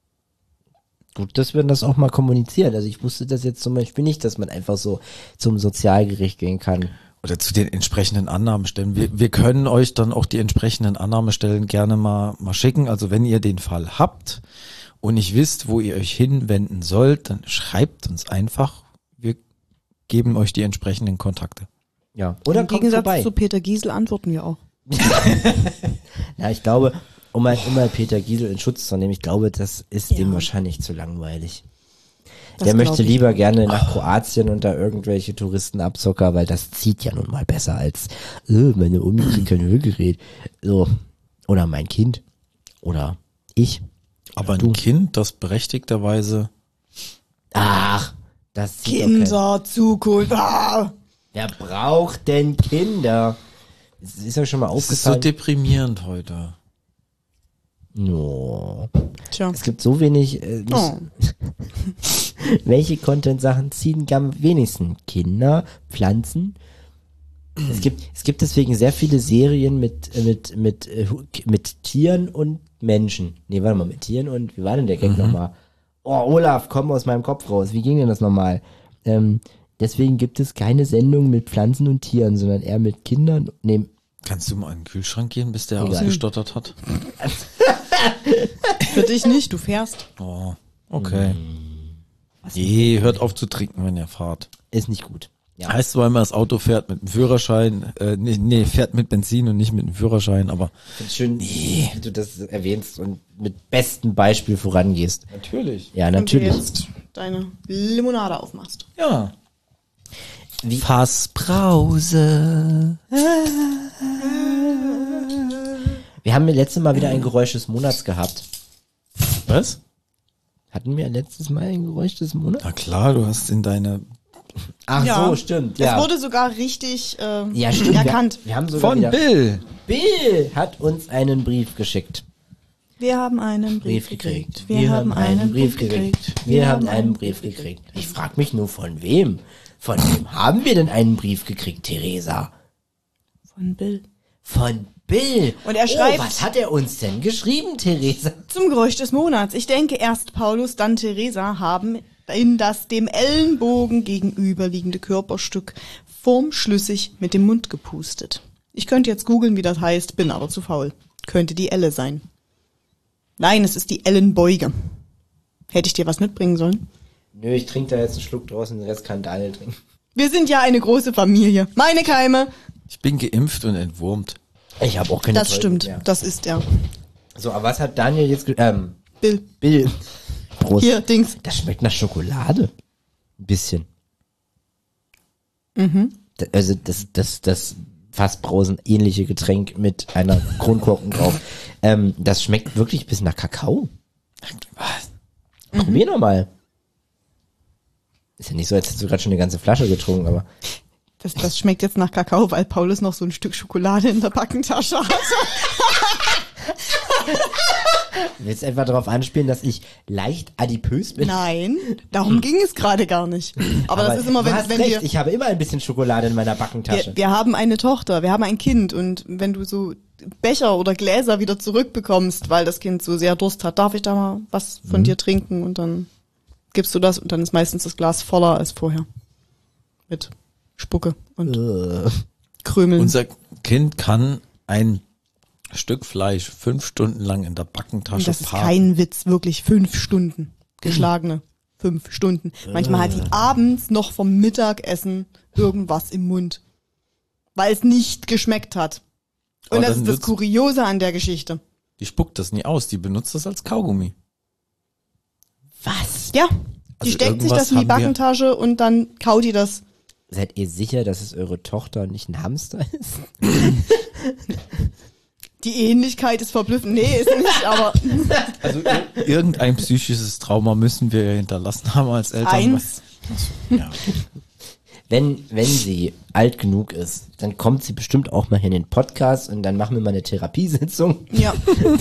Gut, dass wir das auch mal kommunizieren. Also ich wusste das jetzt zum Beispiel nicht, dass man einfach so zum Sozialgericht gehen kann. Oder zu den entsprechenden Annahmestellen. Wir, wir können euch dann auch die entsprechenden Annahmestellen gerne mal, mal schicken. Also wenn ihr den Fall habt und nicht wisst, wo ihr euch hinwenden sollt, dann schreibt uns einfach. Wir geben euch die entsprechenden Kontakte. Ja. Oder Im kommt Gegensatz vorbei. zu Peter Giesel antworten wir auch. Ja, ich glaube, um mal immer Peter Giesel in Schutz zu nehmen, ich glaube, das ist Ja. dem wahrscheinlich zu langweilig. Das Der möchte glaub ich. lieber gerne nach Kroatien und da irgendwelche Touristen abzocker, weil das zieht ja nun mal besser als, äh, meine Omi kriegt kein Hörgerät. So. Oder mein Kind. Oder ich. Aber ein Du. Kind, das berechtigterweise, Ach, das zieht doch kein- Kinder, Zukunft. Ah! Wer braucht denn Kinder? Es ist ja schon mal es ist so aufgefallen. deprimierend heute. No. Tja. Es gibt so wenig, äh, muss, Oh. welche Content-Sachen ziehen am wenigsten? Kinder, Pflanzen. Es gibt, es gibt deswegen sehr viele Serien mit, äh, mit, mit, äh, Hu- mit Tieren und Menschen. Nee, warte mal, mit Tieren und, wie war denn der Gag nochmal? Oh, Olaf, komm aus meinem Kopf raus. Wie ging denn das nochmal? Ähm, deswegen gibt es keine Sendung mit Pflanzen und Tieren, sondern eher mit Kindern. Nee, Kannst du mal in den Kühlschrank gehen, bis der Egal. ausgestottert hat? Für dich nicht, du fährst. Oh, okay. Nee, hört auf zu trinken, wenn ihr fahrt. ist nicht gut. Ja. Heißt zwar immer, das Auto fährt mit dem Führerschein, äh, nee, nee, fährt mit Benzin und nicht mit dem Führerschein, aber Ich find's schön, nee. wie du das erwähnst und mit bestem Beispiel vorangehst. natürlich. Ja, Und du natürlich. jetzt deine Limonade aufmachst. Ja. Wie- Fassbrause. Wir haben letztes Mal wieder ein Geräusch des Monats gehabt. Was? Hatten wir letztes Mal ein Geräusch des Monats? Na klar, du hast in deine Ach Ja. so, stimmt. Ja, Es wurde sogar richtig ähm, ja stimmt. erkannt. Wir, wir haben sogar von wieder, Bill. Bill hat uns einen Brief geschickt. Wir haben einen Brief gekriegt. Wir haben einen Brief gekriegt. Wir haben einen Brief gekriegt. Ich frage mich nur, von wem? Von wem haben wir denn einen Brief gekriegt, Theresa? Von Bill. Von Bill. Und er schreibt- Oh, was hat er uns denn geschrieben, Theresa? Zum Geräusch des Monats. Ich denke, erst Paulus, dann Theresa haben in das dem Ellenbogen gegenüberliegende Körperstück formschlüssig mit dem Mund gepustet. Ich könnte jetzt googeln, wie das heißt, bin aber zu faul. Könnte die Elle sein. Nein, es ist die Ellenbeuge. Hätte ich dir was mitbringen sollen? Nö, ich trinke da jetzt einen Schluck draus und den Rest kann Daniel trinken. Wir sind ja eine große Familie. Meine Keime. Ich bin geimpft und entwurmt. Ich habe auch keine Das Zeugen stimmt. mehr. Das ist er. So, aber was hat Daniel jetzt, ge- ähm, Bill. Bill. Prost. Hier, Dings. Das schmeckt nach Schokolade. Ein bisschen. Mhm. Da- Also das, das, das Fassbrausen ähnliche Getränk mit einer Kronkorken drauf. Ähm, das schmeckt wirklich ein bisschen nach Kakao. Was? Probier noch mal. Ist ja nicht so, als hättest du gerade schon eine ganze Flasche getrunken, aber Das, das schmeckt jetzt nach Kakao, weil Paulus noch so ein Stück Schokolade in der Backentasche hat. willst du etwa darauf anspielen, dass ich leicht adipös bin? Nein, darum ging es gerade gar nicht. Aber, das ist immer, du wenn, hast wenn recht, wir, ich habe immer ein bisschen Schokolade in meiner Backentasche. wir, wir haben eine Tochter, wir haben ein Kind und wenn du so Becher oder Gläser wieder zurückbekommst, weil das Kind so sehr Durst hat, darf ich da mal was von Mhm. dir trinken und dann gibst du das und dann ist meistens das Glas voller als vorher. Mit Spucke und Äh. Krümeln. Unser Kind kann ein Stück Fleisch fünf Stunden lang in der Backentasche Und das ist parken. kein Witz, wirklich fünf Stunden. Geschlagene fünf Stunden. Manchmal hat die abends noch vom Mittagessen irgendwas im Mund. Weil es nicht geschmeckt hat. Und Aber das dann ist das wird's- Kuriose an der Geschichte. Die spuckt das nie aus, die benutzt das als Kaugummi. Was? Ja, die Also steckt sich irgendwas das in die haben wir- Backentasche und dann kaut die das. Seid ihr sicher, dass es eure Tochter nicht ein Hamster ist? Die Ähnlichkeit ist verblüffend. Nee, ist nicht, aber Also irgendein psychisches Trauma müssen wir ja hinterlassen haben als Eltern. eins. Ja. Wenn, wenn sie alt genug ist, dann kommt sie bestimmt auch mal hier in den Podcast und dann machen wir mal eine Therapiesitzung. Ja,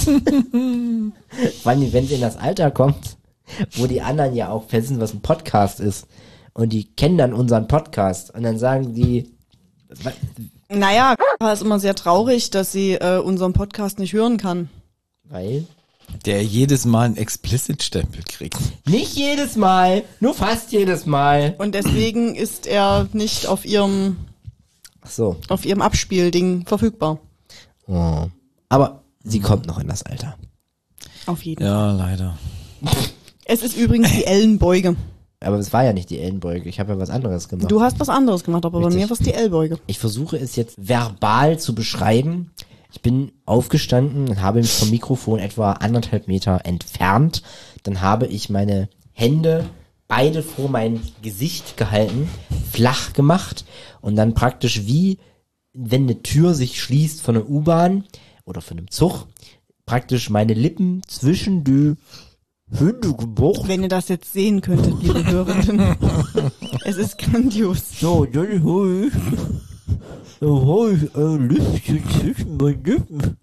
Vor allem, wenn sie in das Alter kommt, wo die anderen ja auch wissen, was ein Podcast ist. Und die kennen dann unseren Podcast. Und dann sagen die, wa- naja, ist immer sehr traurig, dass sie äh, unseren Podcast nicht hören kann. weil? Der jedes Mal einen Explicit-Stempel kriegt. Nicht jedes Mal, nur fast jedes Mal. Und deswegen ist er nicht auf ihrem, Ach so. auf ihrem Abspielding verfügbar. Oh. Aber sie kommt noch in das Alter. Auf jeden Fall. Ja, leider. Es ist übrigens die Ellenbeuge. Aber es war ja nicht die Ellenbeuge. Ich habe ja was anderes gemacht. Du hast was anderes gemacht, aber Richtig. bei mir war es die Ellbeuge. Ich versuche es jetzt verbal zu beschreiben. Ich bin aufgestanden und habe mich vom Mikrofon etwa anderthalb Meter entfernt. Dann habe ich meine Hände beide vor mein Gesicht gehalten, flach gemacht und dann praktisch wie wenn eine Tür sich schließt von einer U-Bahn oder von einem Zug, praktisch meine Lippen zwischen die Hände gebocht. Wenn ihr das jetzt sehen könntet, liebe Hörerinnen. Es ist grandios. So, dann hol ich, dann hol ich ein Lüftchen zwischen meinen Lippen.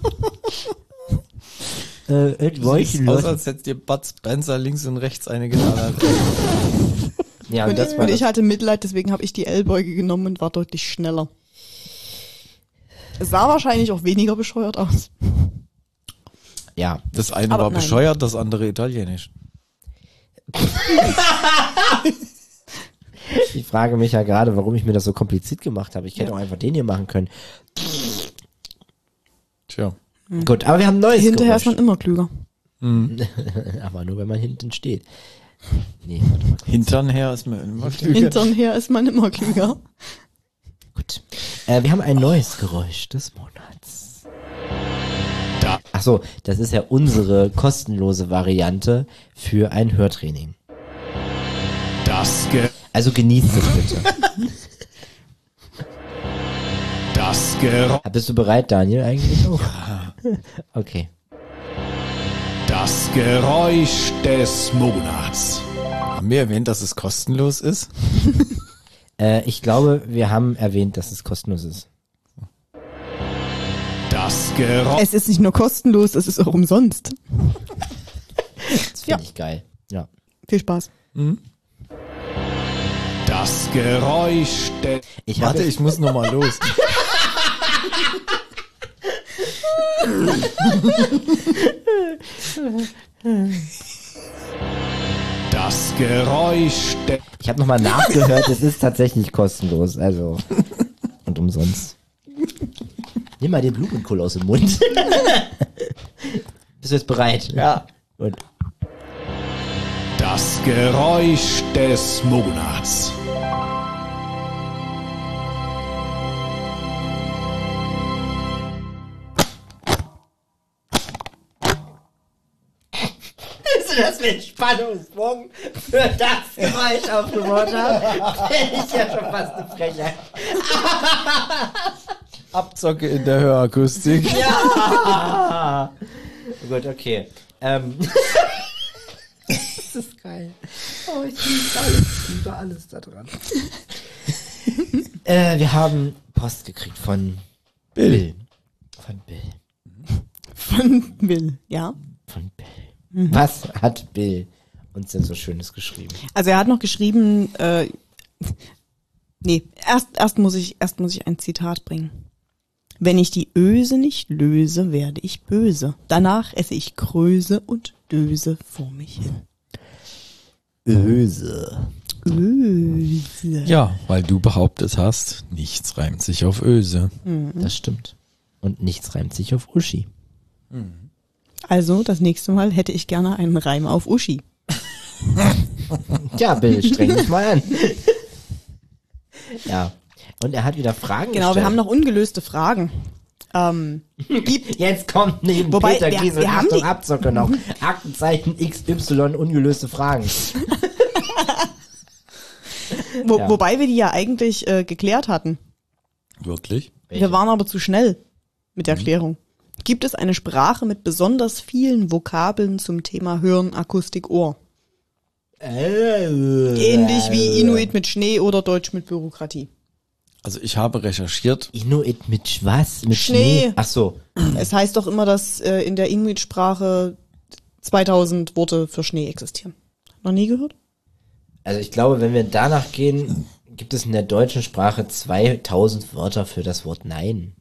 äh, entweichen Aus, lassen. als hätte dir Bud Spencer links und rechts eine getan. Ja, und Und, das war und ich das. hatte Mitleid, deswegen habe ich die Ellbeuge genommen und war deutlich schneller. Es sah wahrscheinlich auch weniger bescheuert aus. Ja, Das eine Aber war nein. bescheuert, das andere italienisch. ich frage mich ja gerade, warum ich mir das so kompliziert gemacht habe. Ich hätte auch einfach den hier machen können. Tja. Gut, aber wir haben ein neues Hinterher ist Geräusch. man immer klüger. Aber nur, wenn man hinten steht. Nee, warte mal. Hintern her ist mir immer klüger. Hintern her ist man immer klüger. Gut. Äh, wir haben ein neues Geräusch des Monats. Da. Ach so, das ist ja unsere kostenlose Variante für ein Hörtraining. Das Ge Also genießt es bitte. Das Geräusch. Bist du bereit, Daniel, eigentlich auch? Okay. Das Geräusch des Monats. Haben wir erwähnt, dass es kostenlos ist? Äh, ich glaube, wir haben erwähnt, dass es kostenlos ist. Das Geräusch. Es ist nicht nur kostenlos, es ist auch umsonst. Das finde Ja. ich geil. Ja. Viel Spaß. Das Geräusch des. Ich Warte, habe ich muss noch mal los. Das Geräusch des. ich habe nochmal nachgehört, es ist tatsächlich kostenlos, also und umsonst. Nimm mal den Blumenkohl aus dem Mund. Bist du jetzt bereit? Ja. Und Das Geräusch des Monats. Weißt du, dass wir einen Spannungsbogen für das Geräusch aufgebaut haben? Finde ich ja schon fast eine Frechheit. Abzocke in der Hörakustik. Ja! Gut, okay. Ähm. Das ist geil. Oh, ich liebe alles, ich liebe alles da dran. äh, wir haben Post gekriegt von Bill. Bill. Von Bill. Von Will, ja. Von Bill. Was hat Bill uns denn so Schönes geschrieben? Also er hat noch geschrieben, äh, nee, erst, erst muss ich, erst muss ich ein Zitat bringen. Wenn ich die Öse nicht löse, werde ich böse. Danach esse ich Kröse und Döse vor mich hin. Öse. Öse. Ja, weil du behauptet hast, nichts reimt sich auf Öse. Das stimmt. Und nichts reimt sich auf Uschi. Also, das nächste Mal hätte ich gerne einen Reim auf Uschi. Ja, Bill, streng dich mal an. Ja. Und er hat wieder Fragen Genau, gestellt. wir haben noch ungelöste Fragen. Ähm, gibt, Jetzt kommt neben Wobei, Peter wir- Giesel, wir haben Achtung, die- Abzocke noch. Aktenzeichen X Y, ungelöste Fragen. wo, Ja. wobei wir die ja eigentlich äh, geklärt hatten. Wirklich? Wir waren aber zu schnell mit der Erklärung. Gibt es eine Sprache mit besonders vielen Vokabeln zum Thema Hören, Akustik, Ohr? Ähnlich wie Inuit mit Schnee oder Deutsch mit Bürokratie. Also ich habe recherchiert. Inuit mit was? Mit Schnee. Schnee? Ach so. Es heißt doch immer, dass äh, in der Inuit-Sprache zweitausend Worte für Schnee existieren. Noch nie gehört? Also ich glaube, wenn wir danach gehen, gibt es in der deutschen Sprache zweitausend Wörter für das Wort Nein.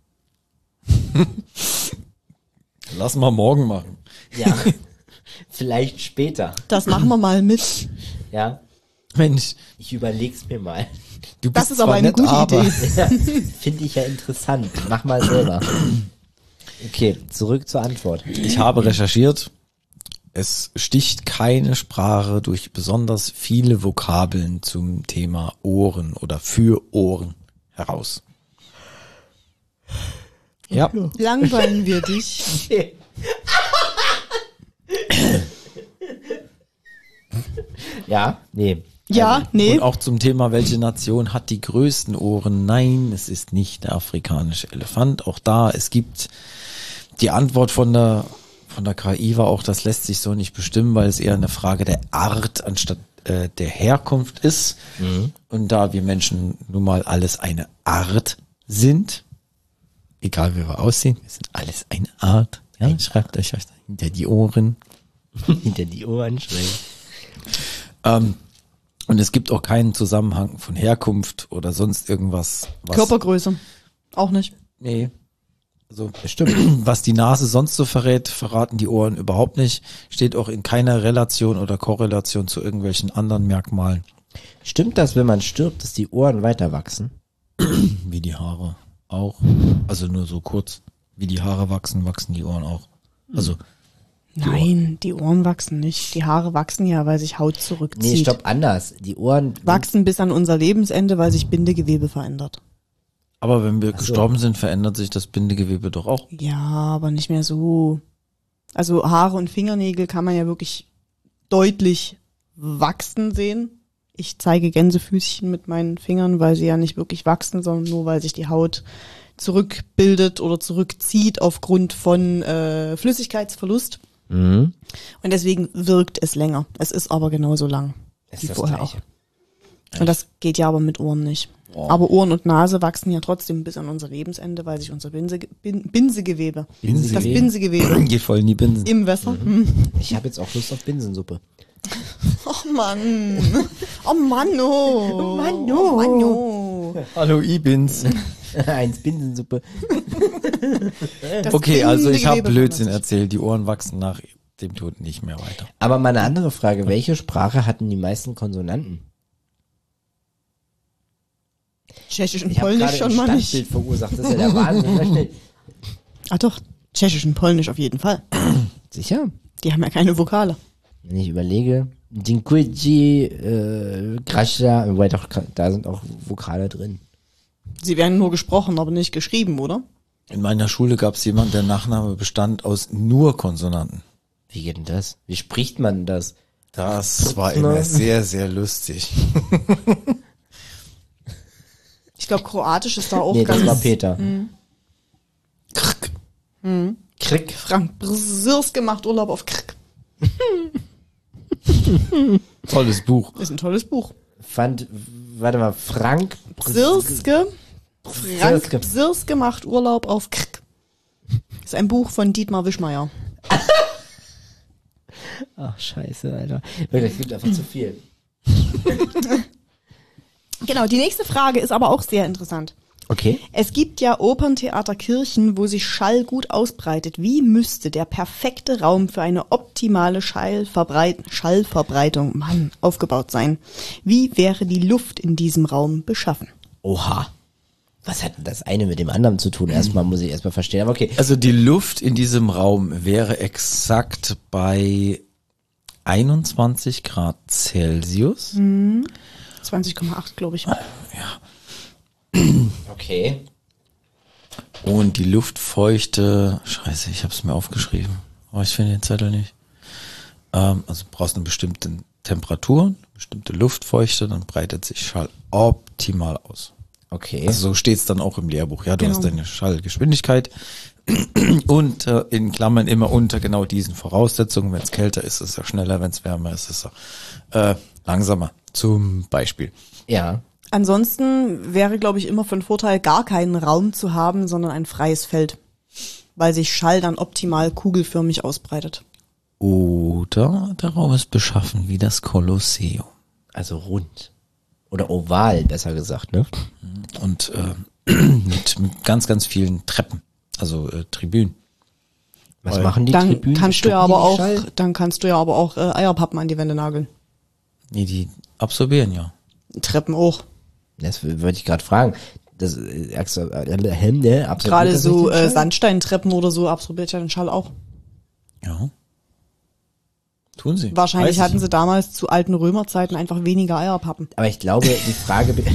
Lass mal morgen machen. Ja. Vielleicht später. Das machen wir mal mit. Ja. Mensch, Ich überleg's mir mal. du Das bist ist aber zwar eine nett, gute aber Idee. Ja, finde ich ja interessant. Mach mal selber. Okay, zurück zur Antwort. Ich habe recherchiert. Es sticht keine Sprache durch besonders viele Vokabeln zum Thema Ohren oder für Ohren heraus. Ja, Langweilen wir dich. Ja, nee. Ja, nee. und auch zum Thema, welche Nation hat die größten Ohren? Nein, es ist nicht der afrikanische Elefant. Auch da, es gibt die Antwort von der von der K I war auch, das lässt sich so nicht bestimmen, weil es eher eine Frage der Art anstatt äh, der Herkunft ist. Und da wir Menschen nun mal alles eine Art sind, egal wie wir aussehen, wir sind alles eine Art. Ja, schreibt euch das hinter die Ohren. Hinter die Ohren schräg. Ähm, und es gibt auch keinen Zusammenhang von Herkunft oder sonst irgendwas. Was, Körpergröße. Auch nicht. Nee. Also, stimmt. Was die Nase sonst so verrät, verraten die Ohren überhaupt nicht. Steht auch in keiner Relation oder Korrelation zu irgendwelchen anderen Merkmalen, Stimmt das, wenn man stirbt, dass die Ohren weiter wachsen? wie die Haare auch. Also nur so kurz. Wie die Haare wachsen, wachsen die Ohren auch. Also, Nein, die Ohren wachsen nicht. Die Haare wachsen ja, weil sich Haut zurückzieht. Nee, stopp, anders. Die Ohren Wachsen bis an unser Lebensende, weil sich Bindegewebe verändert. Aber wenn wir Ach so. gestorben sind, verändert sich das Bindegewebe doch auch. Ja, aber nicht mehr so. Also Haare und Fingernägel kann man ja wirklich deutlich wachsen sehen. Ich zeige Gänsefüßchen mit meinen Fingern, weil sie ja nicht wirklich wachsen, sondern nur, weil sich die Haut zurückbildet oder zurückzieht aufgrund von äh, Flüssigkeitsverlust. Mhm. Und deswegen wirkt es länger. Es ist aber genauso lang Ist wie das vorher Gleiche. auch. Und das geht ja aber mit Ohren nicht. Oh. Aber Ohren und Nase wachsen ja trotzdem bis an unser Lebensende, weil sich unser Binse, Bin, Binsegewebe, Binsegewebe. das Binsegewebe Geht voll in die Binsen. im Wasser. Hm. Ich habe jetzt auch Lust auf Binsensuppe. Oh Mann. Oh Mann, oh. Oh Mann, oh. Oh Mann, oh. Hallo Ibins. Eins Binsensuppe. Das Okay, also ich habe Binsegewebe Blödsinn verändert erzählt. Die Ohren wachsen nach dem Tod nicht mehr weiter. Aber mal eine andere Frage. Welche Sprache hatten die meisten Konsonanten? sich. Tschechisch und Ich habe Polnisch gerade schon ein mal Standbild nicht. verursacht. Das ist ja der Wahnsinn. Na, schnell. Ah doch, Tschechisch und Polnisch auf jeden Fall. Sicher? Die haben ja keine Vokale. Wenn ich überlege, Dziękuję, äh, Grascha, wobei doch, da sind auch Vokale drin. Sie werden nur gesprochen, aber nicht geschrieben, oder? In meiner Schule gab es jemanden, der Nachname bestand aus nur Konsonanten. Wie geht denn das? Wie spricht man das? Das war immer sehr, sehr lustig. Ich glaube, Kroatisch ist da auch Nee, das ganz... war Peter. Krk. Krick. Frank Brzirske macht Urlaub auf Krk. Tolles Buch. Ist ein tolles Buch. Fand, warte mal, Frank Brzirske, Frank Brzirske. Brzirske macht Urlaub auf Krk. Ist ein Buch von Dietmar Wischmeier. Ach, scheiße, Alter. Wirklich, es gibt einfach zu viel. Genau, die nächste Frage ist aber auch sehr interessant. Okay. Es gibt ja Operntheater, Kirchen, wo sich Schall gut ausbreitet. Wie müsste der perfekte Raum für eine optimale Schallverbreit- Schallverbreitung, Mann, aufgebaut sein? Wie wäre die Luft in diesem Raum beschaffen? Oha. Was hat denn das eine mit dem anderen zu tun? Erstmal muss ich erstmal verstehen, aber okay. Also die Luft in diesem Raum wäre exakt bei einundzwanzig Grad Celsius. zwanzig Komma acht, glaube ich. Okay. Und die Luftfeuchte, scheiße, ich habe es mir aufgeschrieben, aber ich finde den Zettel nicht. Ähm, also du brauchst eine bestimmte Temperatur, eine bestimmte Luftfeuchte, dann breitet sich Schall optimal aus. Okay. Also so steht es dann auch im Lehrbuch. Ja, du Genau. hast deine Schallgeschwindigkeit und äh, in Klammern immer unter genau diesen Voraussetzungen. Wenn es kälter ist, ist es ja schneller, wenn es wärmer ist, ist es äh, langsamer. Zum Beispiel. Ja. Ansonsten wäre, glaube ich, immer von Vorteil, gar keinen Raum zu haben, sondern ein freies Feld, weil sich Schall dann optimal kugelförmig ausbreitet. Oder der Raum ist beschaffen wie das Kolosseum. Also rund. Oder oval, besser gesagt, ne? Und äh, mit, mit ganz, ganz vielen Treppen, also äh, Tribünen. Was Weil- machen die Dann Tribünen? kannst du ja Stoppen aber die auch, Schall? dann kannst du ja aber auch äh, Eierpappen an die Wände nageln. Nee, die absorbieren ja. Treppen auch. Das würde ich gerade fragen. Das, äh, absor- äh, äh, absorbiert Gerade das so nicht den äh, Schall? Sandsteintreppen oder so absorbiert ja den Schall auch. Ja. Tun sie. Wahrscheinlich Weiß hatten ich. sie damals zu alten Römerzeiten einfach weniger Eierpappen. Aber ich glaube, die Frage, be-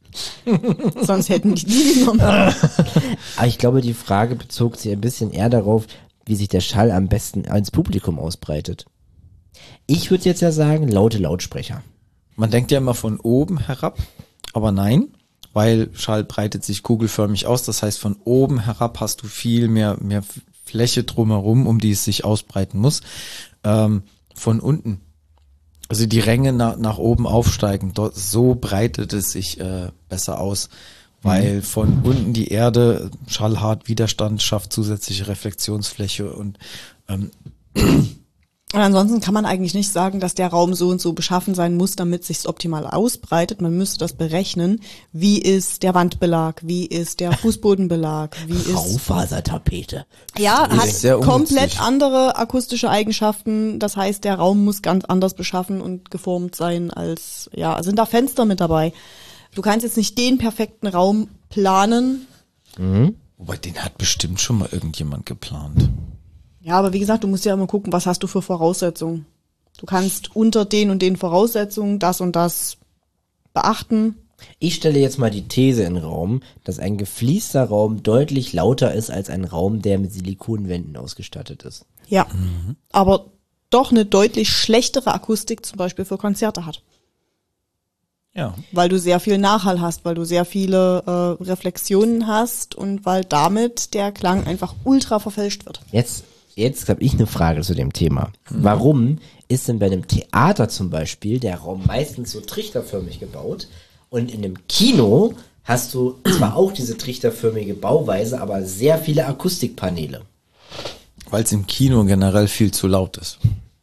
Sonst hätten die die genommen. aber ich glaube, die Frage bezog sich ein bisschen eher darauf, wie sich der Schall am besten ins Publikum ausbreitet. Ich würde jetzt ja sagen, laute Lautsprecher. Man denkt ja immer von oben herab, aber nein, weil Schall breitet sich kugelförmig aus. Das heißt, von oben herab hast du viel mehr, mehr Fläche drumherum, um die es sich ausbreiten muss. Ähm, von unten, also die Ränge nach, nach oben aufsteigen, dort, so breitet es sich äh, besser aus, weil von unten die Erde schallhart Widerstand schafft, zusätzliche Reflexionsfläche und ähm, Und ansonsten kann man eigentlich nicht sagen, dass der Raum so und so beschaffen sein muss, damit sich's optimal ausbreitet. Man müsste das berechnen. Wie ist der Wandbelag? Wie ist der Fußbodenbelag? Wie ist Raufasertapete. ja Ist hat sehr komplett ungünstig. andere akustische Eigenschaften. Das heißt, der Raum muss ganz anders beschaffen und geformt sein als ja sind da Fenster mit dabei. Du kannst jetzt nicht den perfekten Raum planen. wobei den hat bestimmt schon mal irgendjemand geplant. Ja, aber wie gesagt, du musst ja immer gucken, was hast du für Voraussetzungen. Du kannst unter den und den Voraussetzungen das und das beachten. Ich stelle jetzt mal die These in den Raum, dass ein gefliester Raum deutlich lauter ist als ein Raum, der mit Silikonwänden ausgestattet ist. Ja, mhm. aber doch eine deutlich schlechtere Akustik zum Beispiel für Konzerte hat. Ja. Weil du sehr viel Nachhall hast, weil du sehr viele äh, Reflexionen hast und weil damit der Klang einfach ultra verfälscht wird. Jetzt, jetzt habe ich eine Frage zu dem Thema. Mhm. Warum ist denn bei einem Theater zum Beispiel der Raum meistens so trichterförmig gebaut und in einem Kino hast du zwar auch diese trichterförmige Bauweise, aber sehr viele Akustikpaneele? Weil es im Kino generell viel zu laut ist.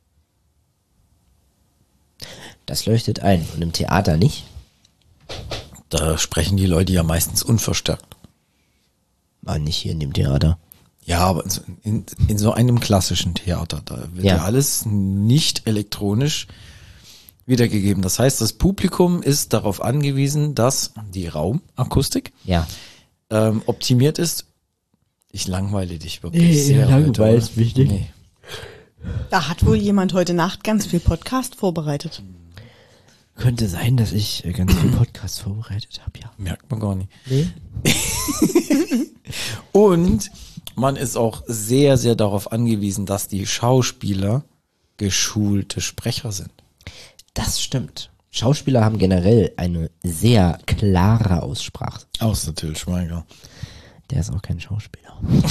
Das leuchtet ein. Und im Theater nicht? Da sprechen die Leute ja meistens unverstärkt. Aber nicht hier in dem Theater. Ja, aber in, in so einem klassischen Theater, da wird ja. ja alles nicht elektronisch wiedergegeben. Das heißt, das Publikum ist darauf angewiesen, dass die Raumakustik ja. ähm, optimiert ist. Ich langweile dich wirklich nee, sehr. Langweil ist wichtig. Nee. Da hat wohl jemand heute Nacht ganz viel Podcast vorbereitet. Könnte sein, dass ich ganz viel Podcast vorbereitet habe, ja. Merkt man gar nicht. Nee. Und man ist auch sehr, sehr darauf angewiesen, dass die Schauspieler geschulte Sprecher sind. Das stimmt. Schauspieler haben generell eine sehr klare Aussprache. Außer Till Schweiger. Der ist auch kein Schauspieler.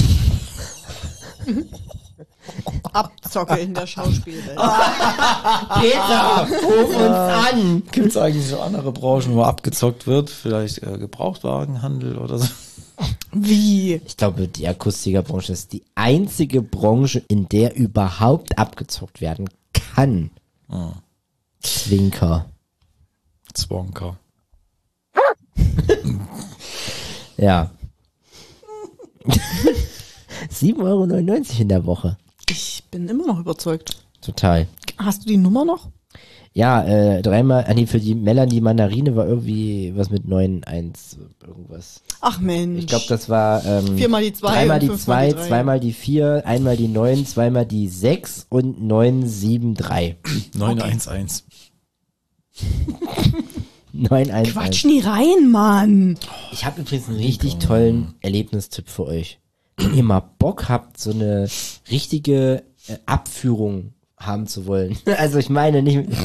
Abzocke in der Schauspielwelt. Peter, ruf uns an. Gibt es eigentlich so andere Branchen, wo abgezockt wird? Vielleicht äh, Gebrauchtwagenhandel oder so? Wie? Ich glaube, die Akustikerbranche ist die einzige Branche, in der überhaupt abgezockt werden kann. Oh. Zwinker. Zwonker. Ja. sieben Euro neunundneunzig in der Woche. Ich bin immer noch überzeugt. Total. Hast du die Nummer noch? Ja, äh, dreimal, ah nee, für die Melanie Mandarine war irgendwie was mit neun eins irgendwas. Ach Mensch. Ich glaube, das war ähm, viermal die zwei, dreimal die zwei, zwei, zweimal die vier, einmal die neun, zweimal die sechs und neun sieben drei. neun eins eins. neun eins eins. Quatsch nie rein, Mann. Ich habe übrigens einen richtig tollen Erlebnistipp für euch. Wenn ihr mal Bock habt, so eine richtige äh, Abführung haben zu wollen. Also ich meine nicht mit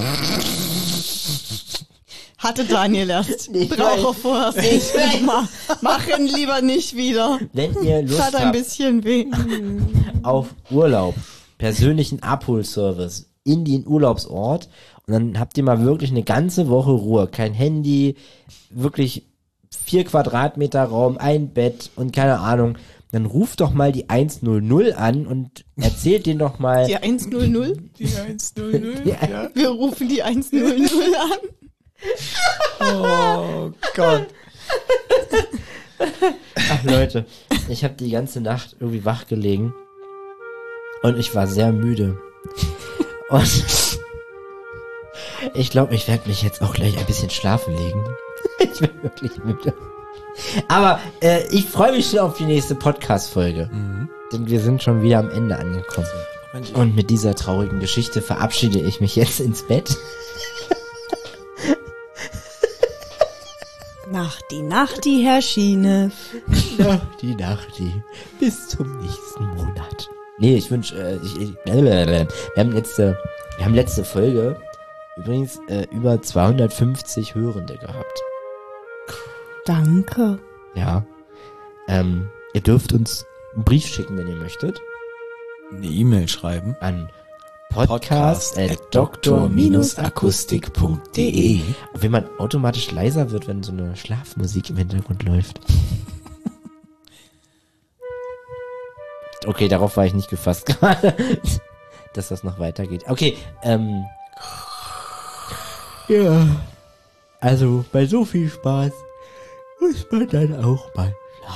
Hatte Daniel erst. Nicht Brauche vorher nicht. Ma machen lieber nicht wieder. Wenn ihr Lust Hat ein habt bisschen weh. auf Urlaub, persönlichen Abholservice in den Urlaubsort und dann habt ihr mal wirklich eine ganze Woche Ruhe. Kein Handy, wirklich vier Quadratmeter Raum, ein Bett und keine Ahnung. Dann ruft doch mal die hundertzehn an und erzählt denen doch mal. Die hundertzehn? Die hundertzehn, ja. Wir rufen die hundertzehn an. Oh Gott. Ach Leute, ich habe die ganze Nacht irgendwie wach gelegen und ich war sehr müde. Und ich glaube, ich werde mich jetzt auch gleich ein bisschen schlafen legen. Ich bin wirklich müde. Aber äh, ich freue mich schon auf die nächste Podcast-Folge. Mhm. Denn wir sind schon wieder am Ende angekommen. Und mit dieser traurigen Geschichte verabschiede ich mich jetzt ins Bett. Nachti, Nachti, Herr Schiene. Nachti, Nachti. Bis zum nächsten Monat. Nee, ich wünsche, äh, ich, ich, wir haben letzte, wir haben letzte Folge übrigens äh, über zweihundertfünfzig Hörende gehabt. Danke. Ja. Ähm, ihr dürft uns einen Brief schicken, wenn ihr möchtet. Eine E-Mail schreiben. An podcast at doktor akustik punkt de. Und wenn man automatisch leiser wird, wenn so eine Schlafmusik im Hintergrund läuft. Okay, darauf war ich nicht gefasst gerade, dass das noch weitergeht. Okay, ähm. Ja. Also, bei so viel Spaß muss man dann auch mal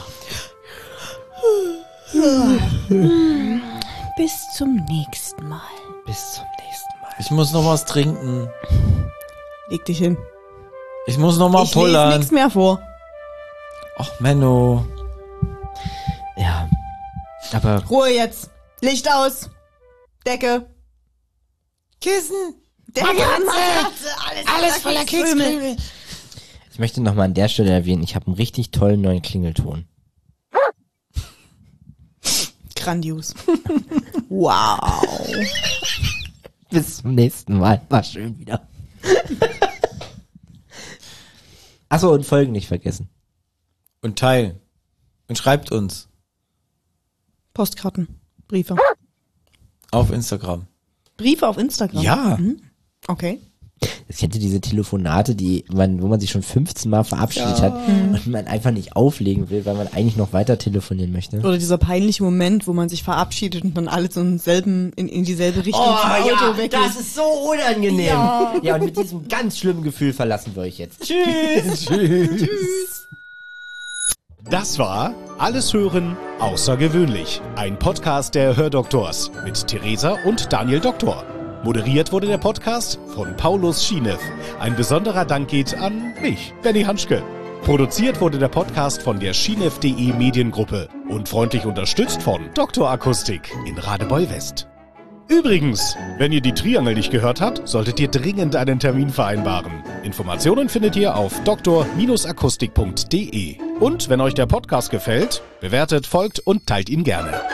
schlafen. Bis zum nächsten Mal. Bis zum nächsten Mal. Ich muss noch was trinken. Leg dich hin. Ich muss noch mal ich pullern. Ich lese nichts mehr vor. Ach, Menno. Ja. Aber Ruhe jetzt. Licht aus. Decke. Kissen. Decke, Matratze, alles, Alles voller Kekskrümel. Ich möchte nochmal an der Stelle erwähnen, ich habe einen richtig tollen neuen Klingelton. Grandios. Wow. Bis zum nächsten Mal. War schön wieder. Achso, und Folgen nicht vergessen. Und teilen. Und schreibt uns. Postkarten. Briefe. Auf Instagram. Briefe auf Instagram? Ja. Mhm. Okay. Ich hätte diese Telefonate, die man, wo man sich schon fünfzehn Mal verabschiedet Ja. hat und man einfach nicht auflegen will, weil man eigentlich noch weiter telefonieren möchte. Oder dieser peinliche Moment, wo man sich verabschiedet und dann alle so in, selben, in, in dieselbe Richtung Oh zum Auto ja, weggeht. das ist so unangenehm. Ja. Ja, und mit diesem ganz schlimmen Gefühl verlassen wir euch jetzt. Tschüss. Tschüss. Das war Alles hören, außergewöhnlich. Ein Podcast der Hördoktors mit Theresa und Daniel Doktor. Moderiert wurde der Podcast von Paulus Schienew. Ein besonderer Dank geht an mich, Benny Hanschke. Produziert wurde der Podcast von der schienew punkt de Mediengruppe und freundlich unterstützt von Doktor Akustik in Radebeul West. Übrigens, wenn ihr die Triangel nicht gehört habt, solltet ihr dringend einen Termin vereinbaren. Informationen findet ihr auf doktor akustik punkt de. Und wenn euch der Podcast gefällt, bewertet, folgt und teilt ihn gerne.